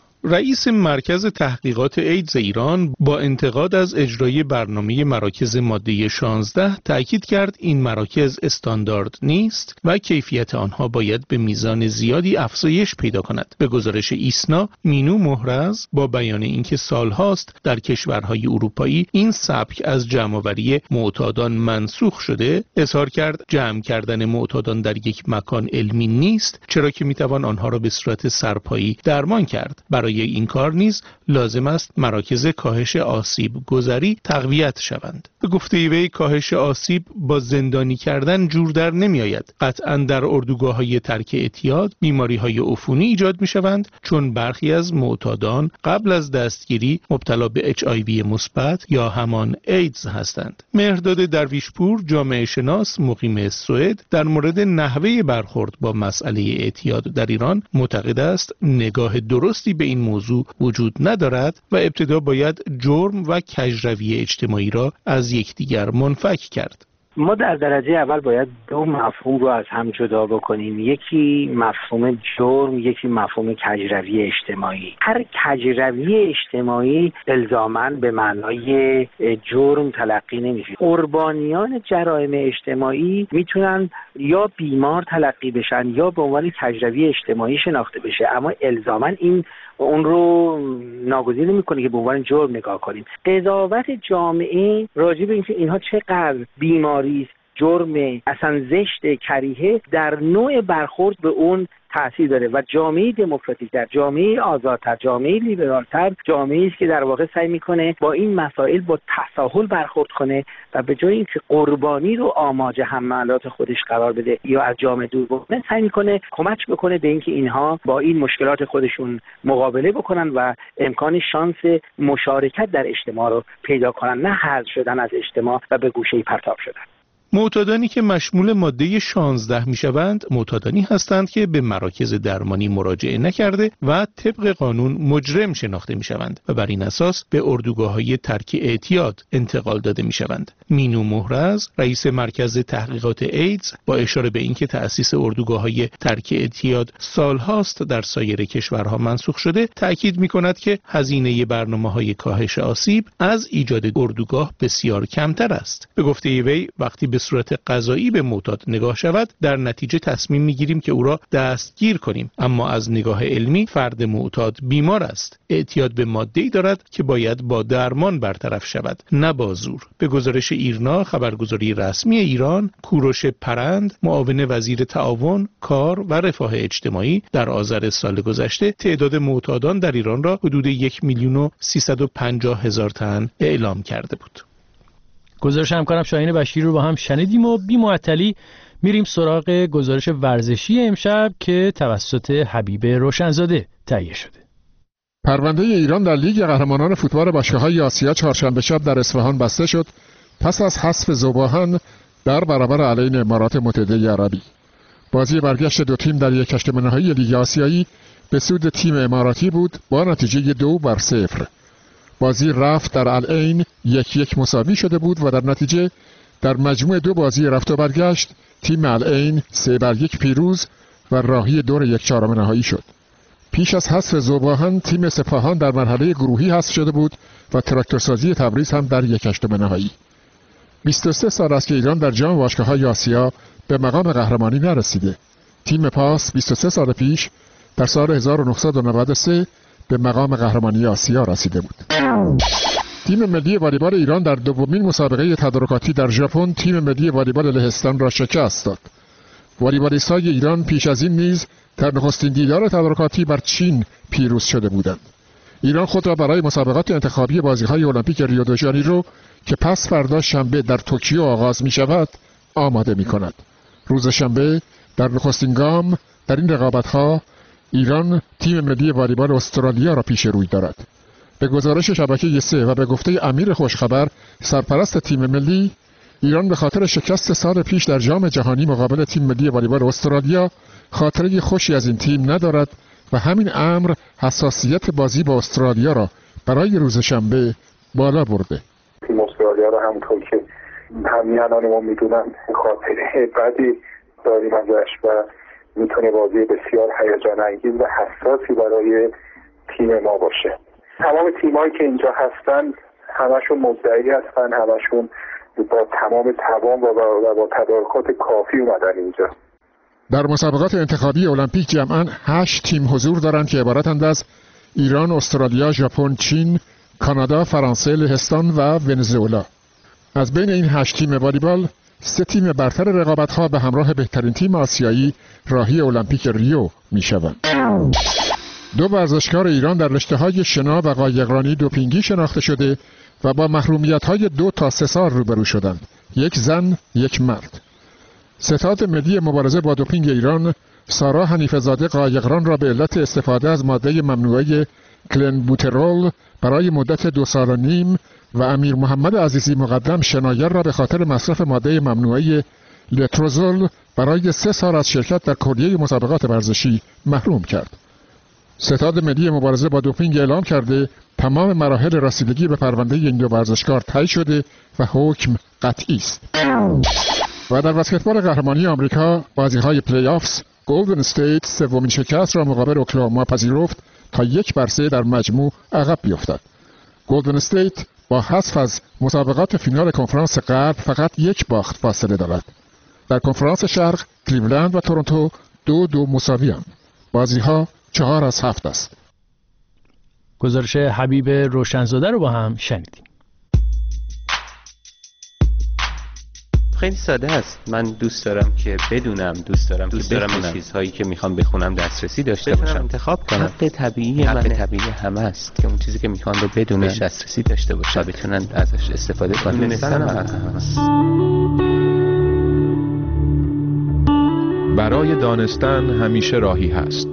رئیس مرکز تحقیقات ایدز ایران با انتقاد از اجرای برنامه مراکز ماده 16 تأکید کرد این مراکز استاندارد نیست و کیفیت آنها باید به میزان زیادی افزایش پیدا کند. به گزارش ایسنا، مینو محرز با بیان اینکه سالهاست در کشورهای اروپایی این سبک از جمع‌آوری معتادان منسوخ شده، اظهار کرد جمع کردن معتادان در یک مکان علمی نیست، چرا که میتوان آنها را به صورت سرپایی درمان کرد. برای این کار نیز لازم است مراکز کاهش آسیب گذری تقویت شوند. به گفته وی کاهش آسیب با زندانی کردن جور در نمی آید. قطعاً در اردوگاه‌های ترک اعتیاد بیماری‌های عفونی ایجاد می‌شوند، چون برخی از معتادان قبل از دستگیری مبتلا به HIV مثبت یا همان ایدز هستند. مهرداد درویشپور جامعه شناس مقیم سوئد در مورد نحوه برخورد با مسئله اعتیاد در ایران معتقد است نگاه درستی به این موضوع وجود ندارد و ابتدا باید جرم و کژروی اجتماعی را از یکدیگر منفک کرد. ما در درجه اول باید 2 مفهوم رو از هم جدا بکنیم، یکی مفهوم جرم، یکی مفهوم کژروی اجتماعی. هر کژروی اجتماعی الزاماً به معنای جرم تلقی نمیشه. قربانیان جرایم اجتماعی میتونن یا بیمار تلقی بشن یا به عنوان کژروی اجتماعی شناخته بشه، اما الزاماً این اون رو ناگزیر میکنه که به عنوان جرم نگاه کنیم. قضاوت جامعه راجع به اینکه اینها چقدر بیماری است، جرم اصلا زشت، کریهه، در نوع برخورد به اون تأثیر داره و جامعه دموکراتیک‌تر، جامعه آزادتر، جامعه لیبرالتر جامعه است که در واقع سعی میکنه با این مسائل با تساهل برخورد کنه و به جای اینکه قربانی رو آماج حملات خودش قرار بده یا از جامعه دور بکنه، سعی میکنه کمک بکنه به اینکه اینها با این مشکلات خودشون مقابله بکنن و امکان شانس مشارکت در اجتماع رو پیدا کنن، نه حذف شدن از اجتماع و به گوشه‌ای پرتاب شدن. معتادانی که مشمول ماده 16 میشوند معتادانی هستند که به مراکز درمانی مراجعه نکرده و طبق قانون مجرم شناخته میشوند و بر این اساس به اردوگاه‌های ترک اعتیاد انتقال داده میشوند. مینو مهرز، رئیس مرکز تحقیقات ایدز، با اشاره به اینکه تأسیس اردوگاه‌های ترک اعتیاد سالهاست در سایر کشورها منسوخ شده، تأکید می‌کند که هزینه برنامه‌های کاهش آسیب از ایجاد اردوگاه بسیار کمتر است. به گفته وی، وقتی به صورت قضایی به معتاد نگاه شود، در نتیجه تصمیم می‌گیریم که او را دستگیر کنیم، اما از نگاه علمی فرد معتاد بیمار است. اعتیاد به ماده‌ای دارد که باید با درمان برطرف شود، نه با زور. به گزارش ایرنا، خبرگزاری رسمی ایران، کوروش پرند، معاون وزیر تعاون، کار و رفاه اجتماعی، در آذر سال گذشته تعداد معتادان در ایران را حدود 1,350,000 تن اعلام کرده بود. گزارش همکارم شاهین بشیر رو با هم شنیدیم و بی معطلی میریم سراغ گزارش ورزشی امشب که توسط حبیب روشنزاده تهیه شده. پرونده ایران در لیگ قهرمانان فوتبال باشگاه‌های آسیا چهارشنبه شب در اصفهان بسته شد پس از حذف ذوباهن در برابر علیه امارات متحده عربی. بازی برگشت دو تیم در یک هشتم نهایی لیگ آسیایی به سود تیم اماراتی بود با نتیجه 2-0. بازی رفت در العین 1-1 مساوی شده بود و در نتیجه در مجموع دو بازی رفت و برگشت تیم العین 3-1 پیروز و راهی دور 1/4 نهایی شد. پیش از حذف ذوباهن تیم سپاهان در مرحله گروهی حذف شده بود و تراکتورسازی تبریز هم در 1/8 نهایی. 23 سال است که ایران در جام باشگاه‌های آسیا به مقام قهرمانی نرسیده. تیم پاس 23 سال پیش در سال 1993 به مقام قهرمانی آسیا رسیده بود. تیم ملی والیبال ایران در دومین مسابقه تدارکاتی در ژاپن تیم ملی والیبال لهستان را شکست داد. والیبالیست‌های ایران پیش از این نیز در نخستین دیدار تدارکاتی بر چین پیروز شده بودند. ایران خود را برای مسابقات انتخابی بازی‌های المپیک ریو دو ژانیرو که پس فردا شنبه در توکیو آغاز می‌شود آماده می‌کند. روز شنبه در نخستین گام در این رقابت‌ها ایران تیم ملی والیبال استرالیا را پیش روی دارد. به گزارش شبکه 3 و به گفته امیر خوشخبر سرپرست تیم ملی، ایران به خاطر شکست سال پیش در جام جهانی مقابل تیم ملی والیبال استرالیا خاطره خوشی از این تیم ندارد و همین امر حساسیت بازی با استرالیا را برای روز شنبه بالا برده. تیم استرالیا را همونطور که همیهنان ما میدونن خاطره بدی داریم ازش و میتونه بازی بسیار هیجان انگیز و حساسی برای تیم ما باشه. تمام تیمایی که اینجا هستن همشون مدعی هستن، همشون با تمام توان و با تدارکات کافی اومدن اینجا. در مسابقات انتخابی المپیک جمعاً 8 تیم حضور دارند که عبارتند از ایران، استرالیا، ژاپن، چین، کانادا، فرانسه، لهستان و ونزوئلا. از بین این 8 تیم والیبال 3 تیم برتر رقابت‌ها به همراه بهترین تیم آسیایی راهی المپیک ریو می‌شوند. 2 ورزشکار ایران در رشته‌های شنا و قایقرانی دوپینگی شناخته شده و با محرومیت‌های 2 تا 3 سال روبرو شدند. یک زن، یک مرد. ستاد ملی مبارزه با دوپینگ ایران سارا حنیفه‌زاده قایقران را به علت استفاده از ماده ممنوعه کلنبوترول برای مدت 2 سال و نیم و امیر محمد عزیزی مقدم شناگر را به خاطر مصرف ماده ممنوعه لتروزول برای 3 سال از شرکت در کلیه مسابقات ورزشی محروم کرد. ستاد ملی مبارزه با دوپینگ اعلام کرده تمام مراحل رسیدگی به پرونده این 2 ورزشکار طی شده و حکم قطعی است. و در بسکتبال قهرمانی آمریکا بازی‌های پلی آفز گلدن استیت سومین شکست را مقابل اوکلاهوما پذیرفت تا 1-3 در مجموع عقب بیفتد. گلدن استیت با حذف از مسابقات فینال کنفرانس غرب فقط 1 باخت فاصله دارد. در کنفرانس شرق کلیولند و تورنتو 2-2 مساوی‌اند. بازی‌ها 4-7 است. گزارش حبیب روشنزاده رو با هم شنیدیم. خیلی ساده است. من دوست دارم که بدونم، دوست دارم به چیزهایی که میخوام بخونم دسترسی داشته باشم، انتخاب کنم. حق طبیعی همه است که اون چیزی که میخوان رو بدونن، دسترسی داشته باشن، بتونن ازش استفاده کنن. دونستن برای دانستن همیشه راهی هست.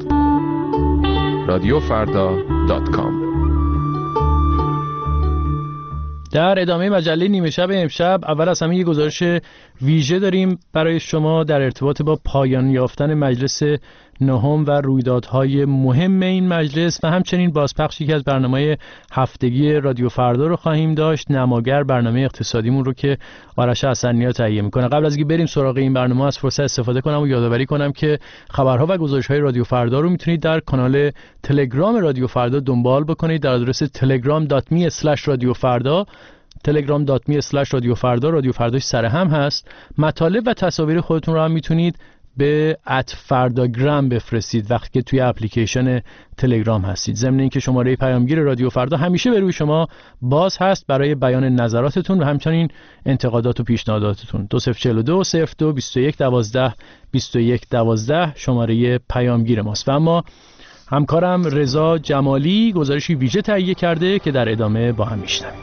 رادیوفردا.com در ادامه مجله نیمه شب امشب اول از همه یه گزارش ویژه داریم برای شما در ارتباط با پایان یافتن مجلس نهم و رویدادهای مهم این مجلس و همچنین بازپخش یکی از برنامه‌های هفتگی رادیو فردا رو خواهیم داشت، نماگر برنامه اقتصادیمون رو که آرش حسنی‌ها تهیه می‌کنه. قبل از اینکه بریم سراغ این برنامه از فرصت استفاده کنم و یادآوری کنم که خبرها و گزارش‌های رادیو فردا رو میتونید در کانال تلگرام رادیو فردا دنبال بکنید در آدرس telegram.me/radiofarda telegram.me/radiofarda. رادیو فرداش سر هم هست. مطالب و تصاویر خودتون رو هم میتونید به @فرداگرام بفرستید وقتی که توی اپلیکیشن تلگرام هستید. ضمن اینکه شماره پیامگیر رادیو فردا همیشه به روی شما باز هست برای بیان نظراتتون و همچنین انتقادات و پیشنهاداتتون. 2042 02 21 12 21 12 شماره پیامگیر ماست. و اما همکارم رضا جمالی گزارشی ویژه تهیه کرده که در ادامه با هم میشنویم.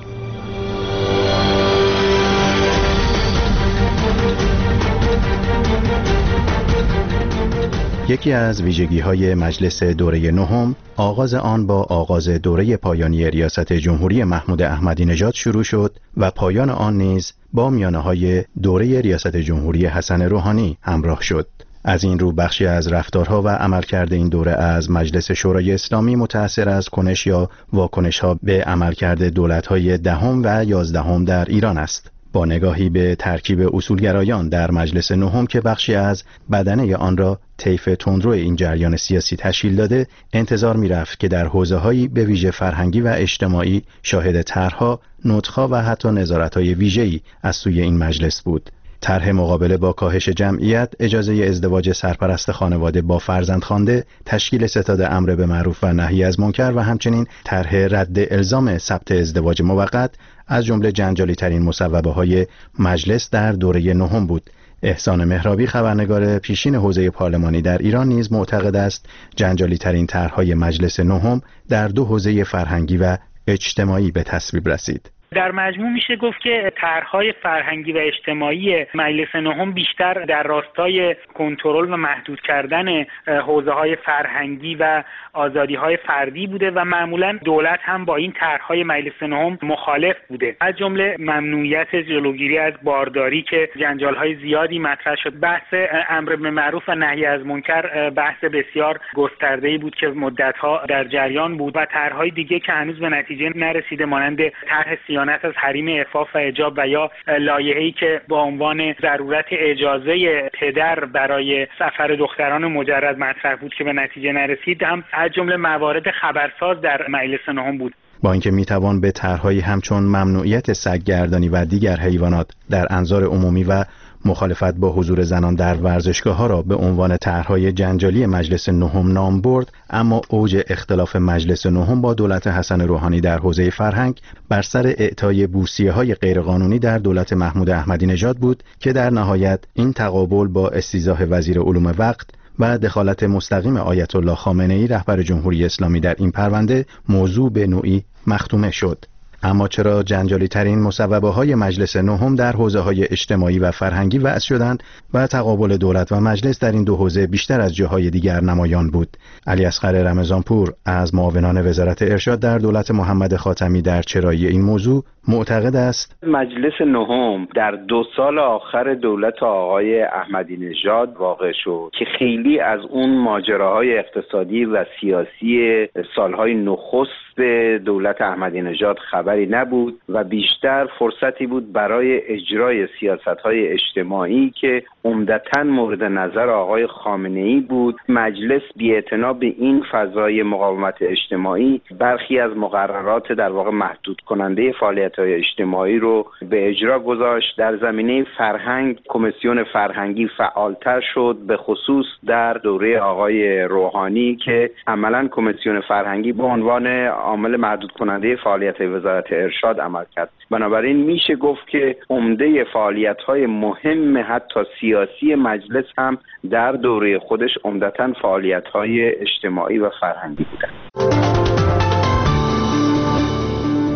یکی از ویژگی‌های مجلس دوره نهم آغاز آن با آغاز دوره پایانی ریاست جمهوری محمود احمدی نژاد شروع شد و پایان آن نیز با میانه‌های دوره ریاست جمهوری حسن روحانی همراه شد. از این رو بخشی از رفتارها و عملکرد این دوره از مجلس شورای اسلامی متأثر از کنش یا واکنش‌ها به عملکرد دولت‌های دهم و 11 در ایران است. با نگاهی به ترکیب اصولگرایان در مجلس نهم که بخشی از بدنه آن را طیف تندرو این جریان سیاسی تشکیل داده، انتظار می‌رفت که در حوزه‌هایی به ویژه فرهنگی و اجتماعی شاهد طرح‌ها، نطق‌ها و حتی نظارت‌های ویژه‌ای از سوی این مجلس بود. طرح مقابله با کاهش جمعیت، اجازه ازدواج سرپرست خانواده با فرزند خوانده، تشکیل ستاد امر به معروف و نهی از منکر و همچنین طرح رد الزام ثبت ازدواج موقت از جمله جنجالی ترین مصوبه های مجلس در دوره نهم بود. احسان مهرابی خبرنگار پیشین حوزه پارلمانی در ایران نیز معتقد است جنجالی ترین طرح‌های مجلس نهم در دو حوزه فرهنگی و اجتماعی به تصویب رسید. در مجموع میشه گفت که طرح‌های فرهنگی و اجتماعی مجلس نهم بیشتر در راستای کنترل و محدود کردن حوزه‌های فرهنگی و آزادی‌های فردی بوده و معمولاً دولت هم با این طرح‌های مجلس نهم مخالف بوده. از جمله ممنوعیت جلوگیری از بارداری که جنجال‌های زیادی مطرح شد. بحث امر به معروف و نهی از منکر بحث بسیار گسترده‌ای بود که مدت‌ها در جریان بود و طرح‌های دیگه که هنوز به نتیجه نرسیده مانند طرح صیانت از حریم عفاف و حجاب و یا لایحه‌ای که با عنوان ضرورت اجازه پدر برای سفر دختران مجرد مطرح بود که به نتیجه نرسید، هم از جمله موارد خبرساز در مجلس نهم بود. با اینکه میتوان به طرح‌هایی همچون ممنوعیت سگ‌گردانی و دیگر حیوانات در انظار عمومی و مخالفت با حضور زنان در ورزشگاه‌ها را به عنوان طرح‌های جنجالی مجلس نهم نام برد، اما اوج اختلاف مجلس نهم با دولت حسن روحانی در حوزه فرهنگ بر سر اعطای بورسیه‌های غیرقانونی در دولت محمود احمدی نژاد بود که در نهایت این تقابل با استیضاح وزیر علوم وقت و دخالت مستقیم آیت الله خامنه‌ای رهبر جمهوری اسلامی در این پرونده موضوع به نوعی مختومه شد. اما چرا جنجالی ترین مصوبه های مجلس نهم در حوزه های اجتماعی و فرهنگی وضع شدند و تقابل دولت و مجلس در این دو حوزه بیشتر از جاهای دیگر نمایان بود؟ علی اصغر رمضانپور از معاونان وزارت ارشاد در دولت محمد خاتمی در چرایی این موضوع معتقد است مجلس نهم در 2 سال آخر دولت آقای احمدی نژاد واقع شد که خیلی از اون ماجراهای اقتصادی و سیاسی سالهای نخست دولت احمدی نژاد خبری نبود و بیشتر فرصتی بود برای اجرای سیاست‌های اجتماعی که عمدتاً مورد نظر آقای خامنه‌ای بود. مجلس بی‌اعتنا به این فضای مقاومت اجتماعی برخی از مقررات در واقع محدود کننده فعالیت‌های اجتماعی رو به اجرا گذاشت. در زمینه فرهنگ کمیسیون فرهنگی فعالتر شد، به خصوص در دوره آقای روحانی که عملاً کمیسیون فرهنگی به عنوان عامل محدود کننده فعالیت وزارت ارشاد عمل کرد. بنابراین میشه گفت که عمده فعالیت‌های مهم حتی سیاسی مجلس هم در دوره خودش عمدتاً فعالیت‌های اجتماعی و فرهنگی بودند.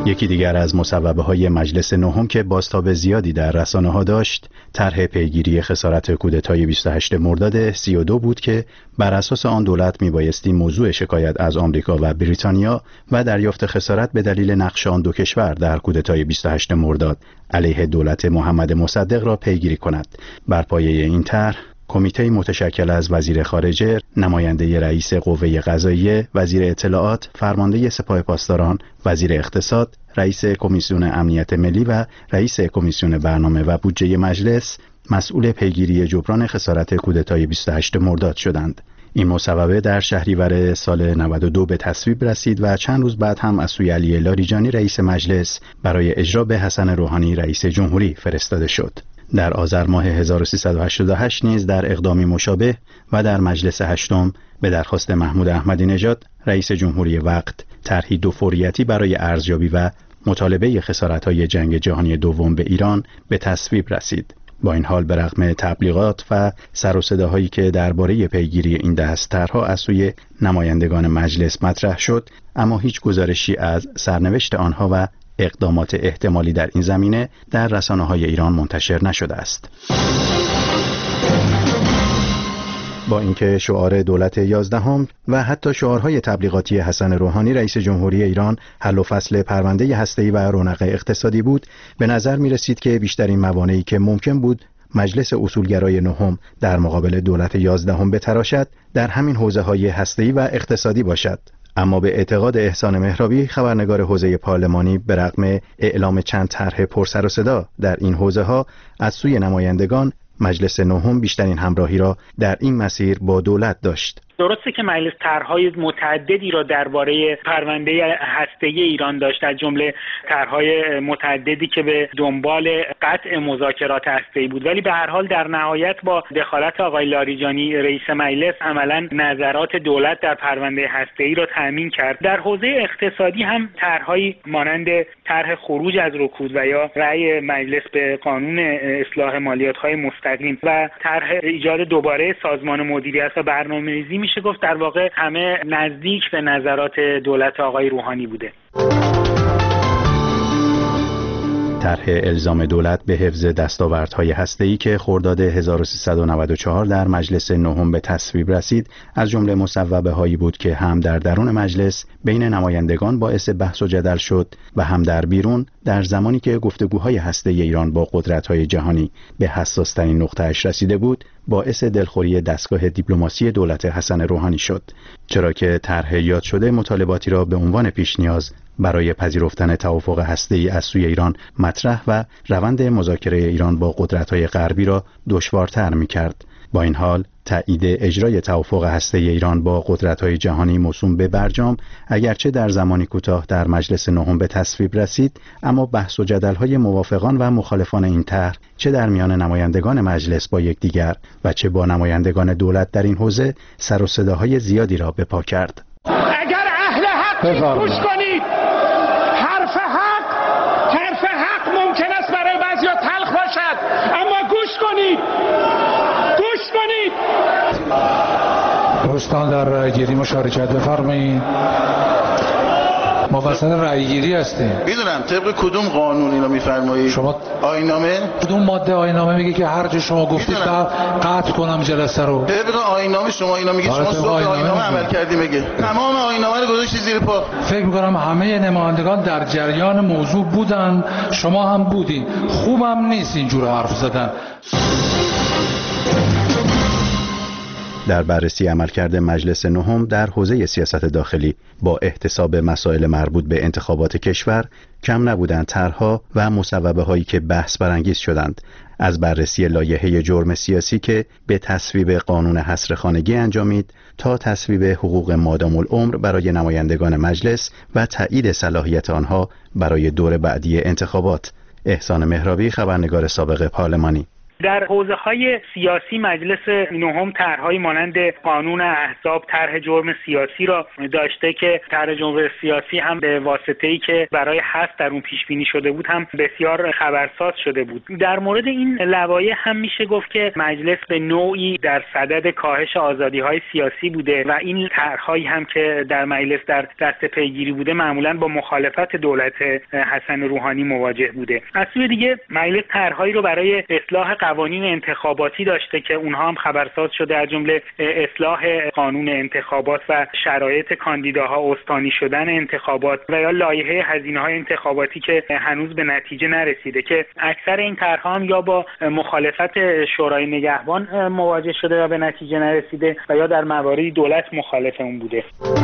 یکی دیگر از مصوبه‌های مجلس نهم که بازتاب زیادی در رسانه‌ها داشت، طرح پیگیری خسارت کودتای 28 مرداد 32 بود که بر اساس آن دولت میبایستی موضوع شکایت از آمریکا و بریتانیا و دریافت خسارت به دلیل نقش آن دو کشور در کودتای 28 مرداد علیه دولت محمد مصدق را پیگیری کند. بر پایه این طرح کمیته متشکل از وزیر خارجه، نماینده رئیس قوه قضاییه، وزیر اطلاعات، فرمانده سپاه پاسداران، وزیر اقتصاد، رئیس کمیسیون امنیت ملی و رئیس کمیسیون برنامه و بودجه مجلس مسئول پیگیری جبران خسارت کودتای 28 مرداد شدند. این مصوبه در شهریور سال 92 به تصویب رسید و چند روز بعد هم از سوی علی لاریجانی رئیس مجلس برای اجرا به حسن روحانی رئیس جمهوری فرستاده شد. در آذر ماه 1388 نیز در اقدامی مشابه و در مجلس هشتم به درخواست محمود احمدی نژاد رئیس جمهوری وقت طرحی دوفوریتی برای ارزیابی و مطالبه خسارت‌های جنگ جهانی دوم به ایران به تصویب رسید. با این حال به رغم تبلیغات و سر و صداهایی که درباره پیگیری این دست طرح‌ها از سوی نمایندگان مجلس مطرح شد، اما هیچ گزارشی از سرنوشت آنها و اقدامات احتمالی در این زمینه در رسانه‌های ایران منتشر نشده است. با اینکه شعار دولت 11 و حتی شعارهای تبلیغاتی حسن روحانی رئیس جمهوری ایران حل و فصل پرونده هسته‌ای و رونق اقتصادی بود، به نظر می رسید که بیشترین موانعی که ممکن بود مجلس اصولگرای نهم در مقابل دولت 11 بتراشد در همین حوزه‌های هسته‌ای و اقتصادی باشد. اما به اعتقاد احسان مهرابی، خبرنگار حوزه پارلمانی، به رغم اعلام چند طرح پرسر و صدا در این حوزه‌ها از سوی نمایندگان، مجلس نهم بیشترین همراهی را در این مسیر با دولت داشت. درسته که مجلس طرح‌های متعددی را درباره پرونده هسته‌ای ایران داشت، از جمله طرح‌های متعددی که به دنبال قطع مذاکرات هسته‌ای بود، ولی به هر حال در نهایت با دخالت آقای لاریجانی رئیس مجلس عملاً نظرات دولت در پرونده هسته‌ای را تأمین کرد. در حوزه اقتصادی هم طرح‌هایی مانند طرح خروج از رکود و یا رأی مجلس به قانون اصلاح مالیات‌های مستقیم و طرح ایجاد دوباره سازمان مدیریت و برنامه‌ریزی میشه گفت در واقع همه نزدیک به نظرات دولت آقای روحانی بوده. طرح الزام دولت به حفظ دستاوردهای هسته‌ای که خرداد 1394 در مجلس نهم به تصویب رسید، از جمله مصوبه‌هایی بود که هم در درون مجلس بین نمایندگان باعث بحث و جدل شد و هم در بیرون، در زمانی که گفتگوهای هسته‌ای ایران با قدرت‌های جهانی به حساس‌ترین نقطه‌اش رسیده بود، باعث دلخوری دستگاه دیپلماسی دولت حسن روحانی شد، چرا که طرح یاد شده مطالباتی را به عنوان پیش نیاز برای پذیرفتن توافق هسته‌ای از سوی ایران مطرح و روند مذاکره ایران با قدرت‌های غربی را دشوارتر می‌کرد. با این حال تایید اجرای توافق هسته‌ای ایران با قدرت‌های جهانی موسوم به برجام اگرچه در زمانی کوتاه در مجلس نهم به تصویب رسید، اما بحث و جدل‌های موافقان و مخالفان این طرح چه در میان نمایندگان مجلس با یکدیگر و چه با نمایندگان دولت در این حوزه سر و صداهای زیادی را به پا کرد. اگر اهل حق گوش کنید، حرف حق ممکن است برای بعضیا تلخ باشد، اما گوش کنید. دوستان در رأی‌گیری مشارکت بفرمایید. ما وسط رأی‌گیری هستیم. میدونم طبق کدوم قانون اینو میفرمایید؟ شما آیین‌نامه؟ کدوم ماده آیین‌نامه میگه که هر جا شما گفتید قطع کنم جلسه رو؟ طبق آیین‌نامه شما اینا میگه شما صبح آیین‌نامه عمل کردی میگه. تمام آیین‌نامه رو گذاشتی زیر پا. فکر می‌کنم همه نمایندگان در جریان موضوع بودن، شما هم بودین. خوبم نیست اینجور حرف زدن. در بررسی عملکرد مجلس نهم در حوزه سیاست داخلی با احتساب مسائل مربوط به انتخابات کشور، کم نبودند طرح‌ها و مصوبه‌هایی که بحث برانگیز شدند، از بررسی لایحه جرم سیاسی که به تصویب قانون حصر خانگی انجامید تا تصویب حقوق مادام العمر برای نمایندگان مجلس و تایید صلاحیت آنها برای دور بعدی انتخابات. احسان مهرابی، خبرنگار سابق پارلمانی. در حوزه‌های سیاسی مجلس نهم طرح‌های مانند قانون احزاب، طرح جرم سیاسی را داشته که طرح جرم سیاسی هم به واسطه‌ای که برای حذف در اون پیش بینی شده بود هم بسیار خبرساز شده بود. در مورد این لوایح هم میشه گفت که مجلس به نوعی در صدد کاهش آزادی‌های سیاسی بوده و این طرح‌هایی هم که در مجلس در دست پیگیری بوده معمولاً با مخالفت دولت حسن روحانی مواجه بوده. از سوی دیگه مجلس طرح‌هایی رو برای اصلاح قوانین انتخاباتی داشته که اونها هم خبرساز شده، از جمله اصلاح قانون انتخابات و شرایط کاندیداها استانی شدن انتخابات و یا لایحه هزینه‌های انتخاباتی که هنوز به نتیجه نرسیده که اکثر این طرح‌ها هم یا با مخالفت شورای نگهبان مواجه شده و به نتیجه نرسیده و یا در مواردی دولت مخالف اون بوده.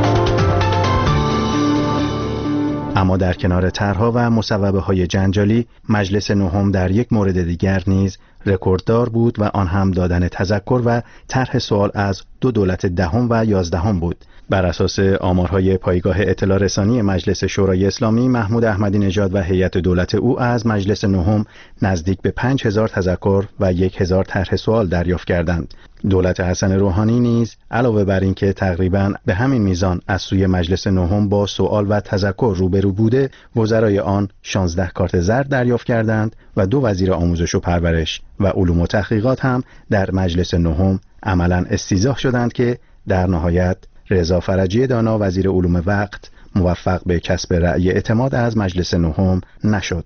اما در کنار طرح‌ها و مصوبه‌های جنجالی، مجلس نهم در یک مورد دیگر نیز رکورددار بود و آن هم دادن تذکر و طرح سوال از دو دولت دهم و 11 بود. بر اساس آمارهای پایگاه اطلاع رسانی مجلس شورای اسلامی، محمود احمدی نژاد و هیئت دولت او از مجلس نهم نزدیک به 5000 تذکر و 1000 طرح سوال دریافت کردند. دولت حسن روحانی نیز علاوه بر این که تقریباً به همین میزان از سوی مجلس نهم با سوال و تذکر روبرو بوده، وزرای آن 16 کارت زرد دریافت کردند و 2 وزیر آموزش و پرورش و علوم و تحقیقات هم در مجلس نهم عملاً استیضاح شدند که در نهایت رضا فرجی دانا وزیر علوم وقت موفق به کسب رأی اعتماد از مجلس نهم نشد.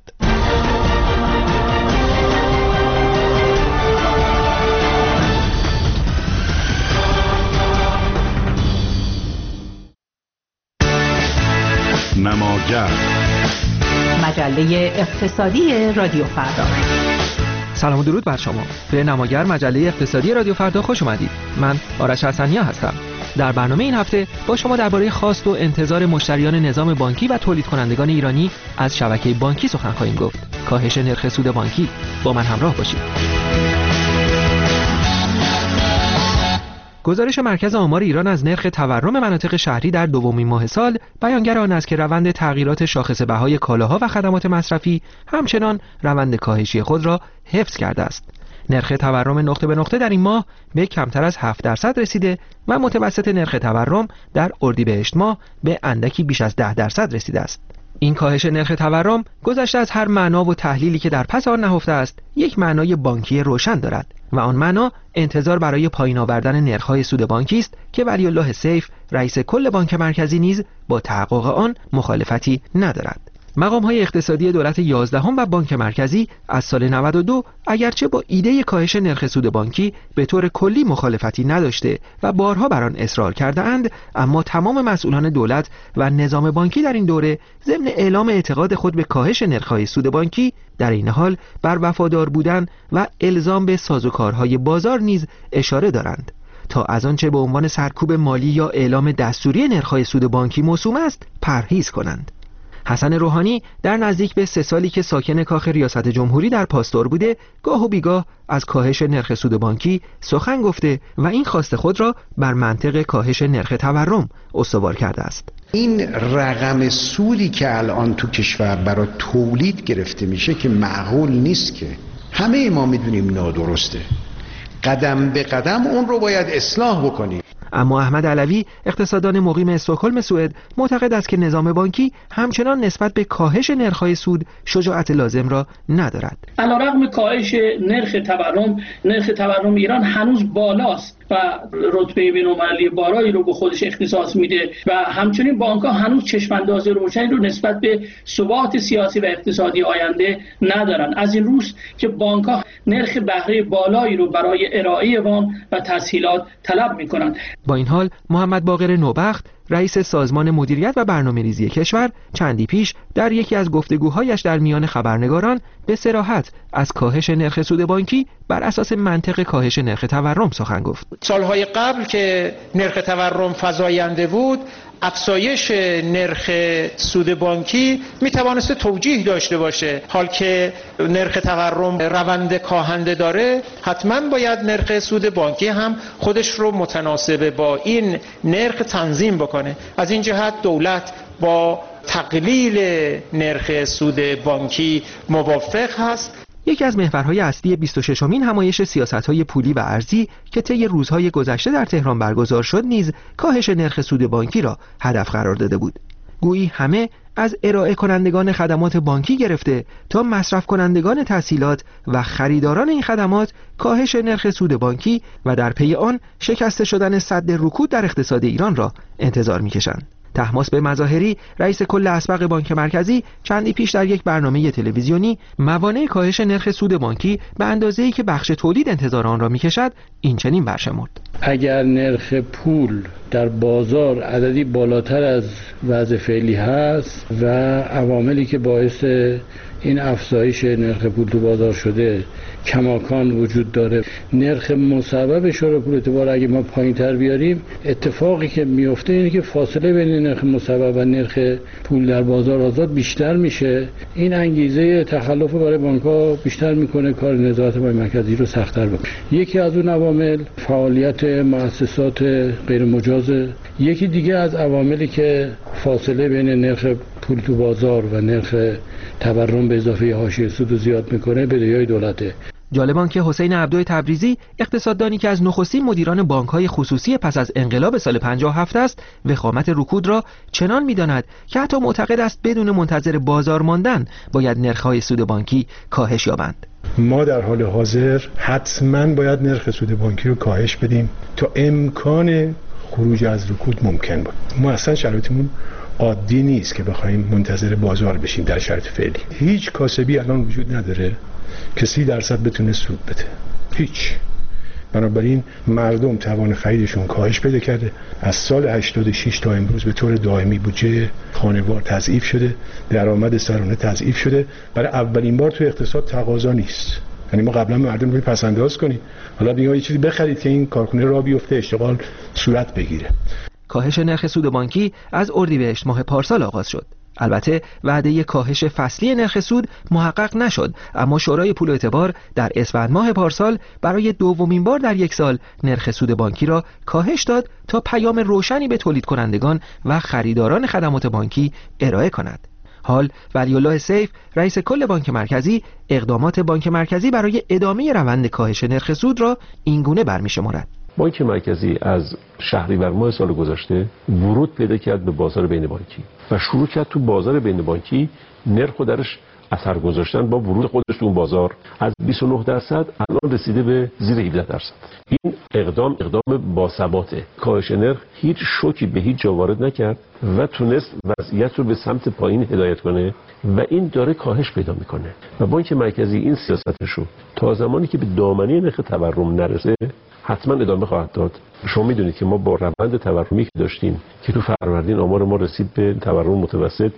نماگر مجله اقتصادی رادیو فردا. سلام و درود بر شما. به نماگر مجله اقتصادی رادیو فردا خوش اومدید. من آرش حسنیا هستم. در برنامه این هفته با شما درباره خواست و انتظار مشتریان نظام بانکی و تولید کنندگان ایرانی از شبکه بانکی سخن خواهیم گفت. کاهش نرخ سود بانکی. با من همراه باشید. گزارش مرکز آمار ایران از نرخ تورم مناطق شهری در دومین ماه سال بیانگر آن است که روند تغییرات شاخص بهای کالاها و خدمات مصرفی همچنان روند کاهشی خود را حفظ کرده است. نرخ تورم نقطه به نقطه در این ماه به کمتر از 7% رسیده و متوسط نرخ تورم در اردیبهشت ماه به اندکی بیش از 10% رسیده است. این کاهش نرخ تورم گذشته از هر معنا و تحلیلی که در پس آن نهفته است، یک معنای بانکی روشن دارد و آن معنا انتظار برای پایین آوردن نرخ‌های سود بانکی است که ولی الله سیف رئیس کل بانک مرکزی نیز با تحقق آن مخالفتی ندارد. مقام‌های اقتصادی دولت 11 و بانک مرکزی از سال 92 اگرچه با ایده کاهش نرخ سود بانکی به طور کلی مخالفتی نداشته و بارها بر آن اصرار کرده اند، اما تمام مسئولان دولت و نظام بانکی در این دوره ضمن اعلام اعتقاد خود به کاهش نرخ‌های سود بانکی در این حال بر وفادار بودن و الزام به سازوکارهای بازار نیز اشاره دارند تا از آنچه به عنوان سرکوب مالی یا اعلام دستوری نرخ‌های سود بانکی موسوم است پرهیز کنند. حسن روحانی در نزدیک به 3 سالی که ساکن کاخ ریاست جمهوری در پاستور بوده، گاه و بیگاه از کاهش نرخ سود بانکی سخن گفته و این خواست خود را بر منطق کاهش نرخ تورم استوار کرده است. این رقم سودی که الان تو کشور برای تولید گرفته میشه که معقول نیست، که همه ما میدونیم نادرسته. قدم به قدم اون رو باید اصلاح بکنیم. اما احمد علوی اقتصاددان مقیم استکهلم سوئد معتقد است که نظام بانکی همچنان نسبت به کاهش نرخ‌های سود شجاعت لازم را ندارد. علیرغم کاهش نرخ تورم ایران هنوز بالاست و رتبه بین‌المللی بالایی رو به خودش اختصاص میده و همچنین بانک‌ها هنوز چشم‌انداز روشنی رو نسبت به ثبات سیاسی و اقتصادی آینده ندارن. از این روز که بانک‌ها نرخ بهره بالایی رو برای ارائه وام و تسهیلات طلب می‌کنند. با این حال محمد باقر نوبخت رئیس سازمان مدیریت و برنامه‌ریزی کشور چندی پیش در یکی از گفتگوهایش در میان خبرنگاران به صراحت از کاهش نرخ سود بانکی بر اساس منطق کاهش نرخ تورم سخن گفت. سالهای قبل که نرخ تورم فزاینده بود، افزایش نرخ سود بانکی میتوانسته توجیه داشته باشه. حال که نرخ تورم روند کاهنده داره، حتما باید نرخ سود بانکی هم خودش رو متناسب با این نرخ تنظیم بکنه. از این جهت دولت با تقلیل نرخ سود بانکی موافق هست. یکی از محورهای اصلی 26مین همایش سیاست‌های پولی و ارزی که طی روزهای گذشته در تهران برگزار شد نیز کاهش نرخ سود بانکی را هدف قرار داده بود. گویی همه از ارائه کنندگان خدمات بانکی گرفته تا مصرف کنندگان تسهیلات و خریداران این خدمات کاهش نرخ سود بانکی و در پی آن شکسته شدن سد رکود در اقتصاد ایران را انتظار می‌کشند. طهماسب مظاهری رئیس کل اسبق بانک مرکزی چندی پیش در یک برنامه تلویزیونی موانع کاهش نرخ سود بانکی به اندازه‌ای که بخش تولید انتظار آن را می‌کشد این چنین برشمرد: اگر نرخ پول در بازار عددی بالاتر از وضع فعلی هست و عواملی که باعث این افزایش نرخ پول تو بازار شده کماکان وجود داره، نرخ مصوب اشاره پول اعتبار اگه ما پایین‌تر بیاریم، اتفاقی که میفته اینه که فاصله بین نرخ مصوب و نرخ پول در بازار آزاد بیشتر میشه. این انگیزه تخلف برای بانک‌ها بیشتر میکنه، کار نظارت بانک مرکزی رو سخت‌تر بکنه. یکی از اون عوامل فعالیت مؤسسات غیر مجاز، یکی دیگه از عواملی که فاصله بین نرخ پول تو بازار و نرخ تورم به اضافه حاشیه سود رو زیاد میکنه بدهی‌های دولته. جالبان که حسین عبدوی تبریزی، اقتصاددانی که از نخستین مدیران بانک‌های خصوصی پس از انقلاب سال 57 است، وخامت رکود را چنان می‌داند که حتی معتقد است بدون منتظر بازار ماندن باید نرخ‌های سود بانکی کاهش یابند. ما در حال حاضر حتما باید نرخ سود بانکی رو کاهش بدیم تا امکان خروج از رکود ممکن بود. ما اصلا شرایطمون عادی نیست که بخوایم منتظر بازار بشیم. در شرایط فعلی هیچ کاسبی الان وجود نداره که 30% بتونه سود بده، هیچ. بنابراین مردم توان خریدشون کاهش پیدا کرده. از سال 86 تا امروز به طور دائمی بودجه خانوار تضعیف شده، درآمد سرانه تضعیف شده. برای اولین بار تو اقتصاد تقاضا نیست. یعنی ما قبلا مردم رو پسنداز کنیم، حالا دیگه یه چیزی بخرید که این کارخونه راه بیفته، اشتغال صورت بگیره. کاهش نرخ سود بانکی از اردیبهشت ماه پارسال آغاز شد. البته وعده کاهش فصلی نرخ سود محقق نشد، اما شورای پول و اعتبار در اسفند ماه پارسال برای دومین بار در یک سال نرخ سود بانکی را کاهش داد تا پیام روشنی به تولید کنندگان و خریداران خدمات بانکی ارائه کند. حال ولی‌الله سیف رئیس کل بانک مرکزی اقدامات بانک مرکزی برای ادامه روند کاهش نرخ سود را اینگونه برمی‌شمارد: بانک مرکزی از شهریور ماه سال گذشته ورود پیدا کرد به بازار بین بانکی و شروع کرد تو بازار بین بانکی نرخ درش اثر گذاشتن. با ورود خودش تو اون بازار از 29% الان رسیده به زیر 17%. این اقدام با ثباته. کاهش نرخ هیچ شوکی به هیچ جا وارد نکرد و تونست وضعیت رو به سمت پایین هدایت کنه و این داره کاهش پیدا میکنه و بانک مرکزی این سیاستش رو تا زمانی که به دامنه نرخ تورم نرسه حتما ادامه خواهد داد. شما میدونید که ما با روند تورمی که داشتیم که تو فروردین آمار ما رسید به تورم متوسط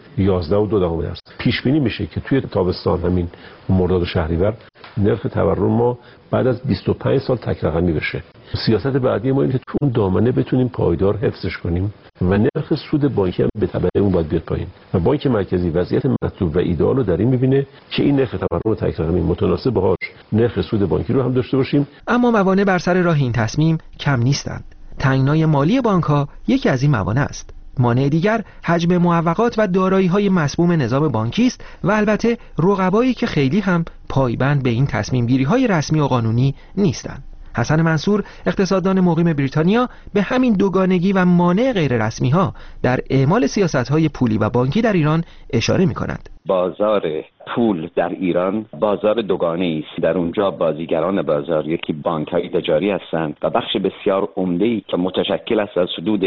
11.2%. پیش بینی میشه که توی تابستان همین مرداد و شهریور نرخ تورم ما بعد از 25 سال تک رقمی بشه. سیاست بعدی ما اینه که تو اون دامنه بتونیم پایدار حفظش کنیم و نرخ سود بانکی هم به تبع اون باید بیاد پایین و بانک مرکزی وضعیت مطلوب و ایدئال رو در این میبینه که این نرخ تورم تک رقمی متناسب باهاش نرخ سود بانکی رو هم داشته باشیم. اما موانع بر سر راه این تصمیم کم نیستند. تنگنای مالی بانک‌ها یکی از این موانع است. مانع دیگر حجم معوقات و دارایی‌های مسموم نظام بانکی است و البته رقبایی که خیلی هم پایبند به این تصمیم گیری‌های رسمی و قانونی نیستند. حسن منصور اقتصاددان مقیم بریتانیا به همین دوگانگی و مانع غیر رسمی ها در اعمال سیاست‌های پولی و بانکی در ایران اشاره می‌کند. بازار پول در ایران بازار دوگانه‌ای است. در اونجا بازیگران بازار یکی بانک‌های تجاری هستند و بخش بسیار عمده‌ای که متشکل است از حدود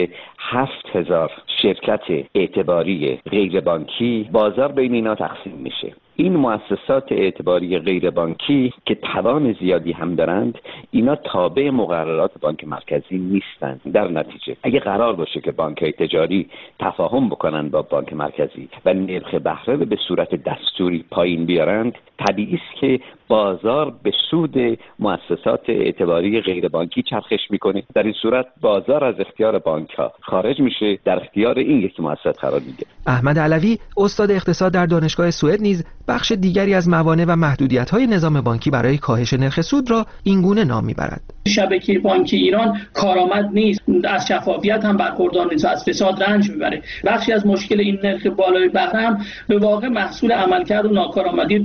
7000 شرکت اعتباری غیر بانکی، بازار بین اینا تقسیم میشه. این مؤسسات اعتباری غیر بانکی که توان زیادی هم دارند، اینا تابع مقررات بانک مرکزی نیستند. در نتیجه اگه قرار باشه که بانک‌های تجاری تفاهم بکنن با بانک مرکزی و نرخ بهره به صورت دستوری پایین بیارند، طبیعی است که بازار به سود مؤسسات اعتباری غیر بانکی چرخش میکنه. در این صورت بازار از اختیار بانک‌ها خارج میشه، در اختیار این یک مؤسسات قرار میگیره. احمد علوی استاد اقتصاد در دانشگاه سوئد نیز بخش دیگری از موانع و محدودیت‌های نظام بانکی برای کاهش نرخ سود را اینگونه نام میبرد: شبکه بانکی ایران کارآمد نیست، از شفافیت هم برخوردار نیست، از فساد رنج میبره. بخشی از مشکل این نرخ بالای بهره هم به واقع محصول عملکرد و ناکارآمدی دولت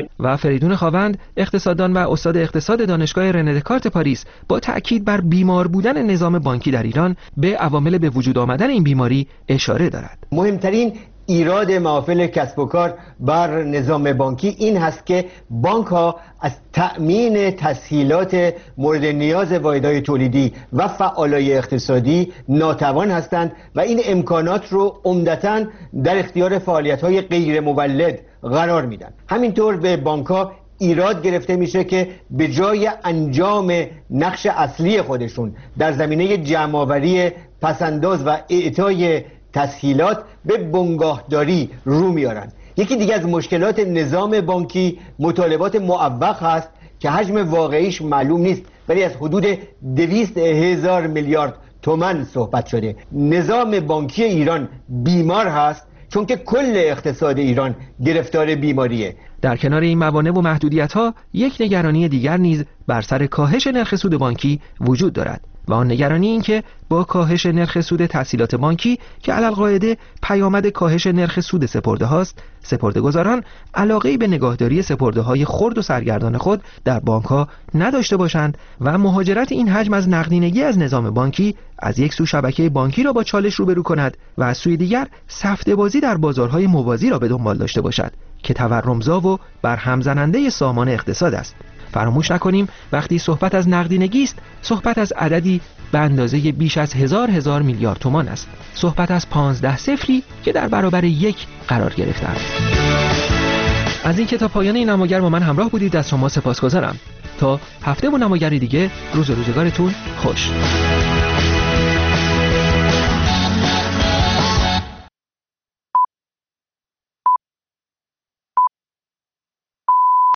میشه. و فریدون خاوند، اقتصاددان و استاد اقتصاد دانشگاه رنه دکارت پاریس، با تأکید بر بیمار بودن نظام بانکی در ایران به عوامل به وجود آمدن این بیماری اشاره دارد. مهمترین ایراد محافل کسب و کار بر نظام بانکی این هست که بانک ها از تأمین تسهیلات مورد نیاز واحدهای تولیدی و فعالای اقتصادی ناتوان هستند و این امکانات رو عمدتاً در اختیار فعالیت های غیر مولد قرار میدن. همینطور به بانک ها ایراد گرفته میشه که به جای انجام نقش اصلی خودشون در زمینه جمع‌آوری پسنداز و اعطای تسهیلات به بنگاهداری رو میارن. یکی دیگه از مشکلات نظام بانکی مطالبات معوق هست که حجم واقعیش معلوم نیست، ولی از حدود 200,000 میلیارد تومان صحبت شده. نظام بانکی ایران بیمار هست چون که کل اقتصاد ایران گرفتار بیماریه. در کنار این موانع و محدودیت‌ها، یک نگرانی دیگر نیز بر سر کاهش نرخ سود بانکی وجود دارد و آن نگرانی این که با کاهش نرخ سود تسهیلات بانکی که علالقاعده پیامد کاهش نرخ سود سپرده هاست، سپرده‌گذاران علاقه‌ای به نگاهداری سپرده‌های خرد و سرگردان خود در بانک‌ها نداشته باشند و مهاجرت این حجم از نقدینگی از نظام بانکی از یک سو شبکه بانکی را با چالش روبرو کند و از سوی دیگر سفته‌بازی در بازارهای موازی را به دنبال داشته باشد که تورمزا و برهم زننده سامان اقتصاد است. فراموش نکنیم وقتی صحبت از نقدینگی است، صحبت از عددی به اندازه بیش از هزار میلیارد تومان است. صحبت از 15 صفری که در برابر 1 قرار گرفته است. از اینکه تا پایان این نماگر با من همراه بودید از شما سپاسگزارم. تا هفته و نماگری دیگه، روزگارتون خوش.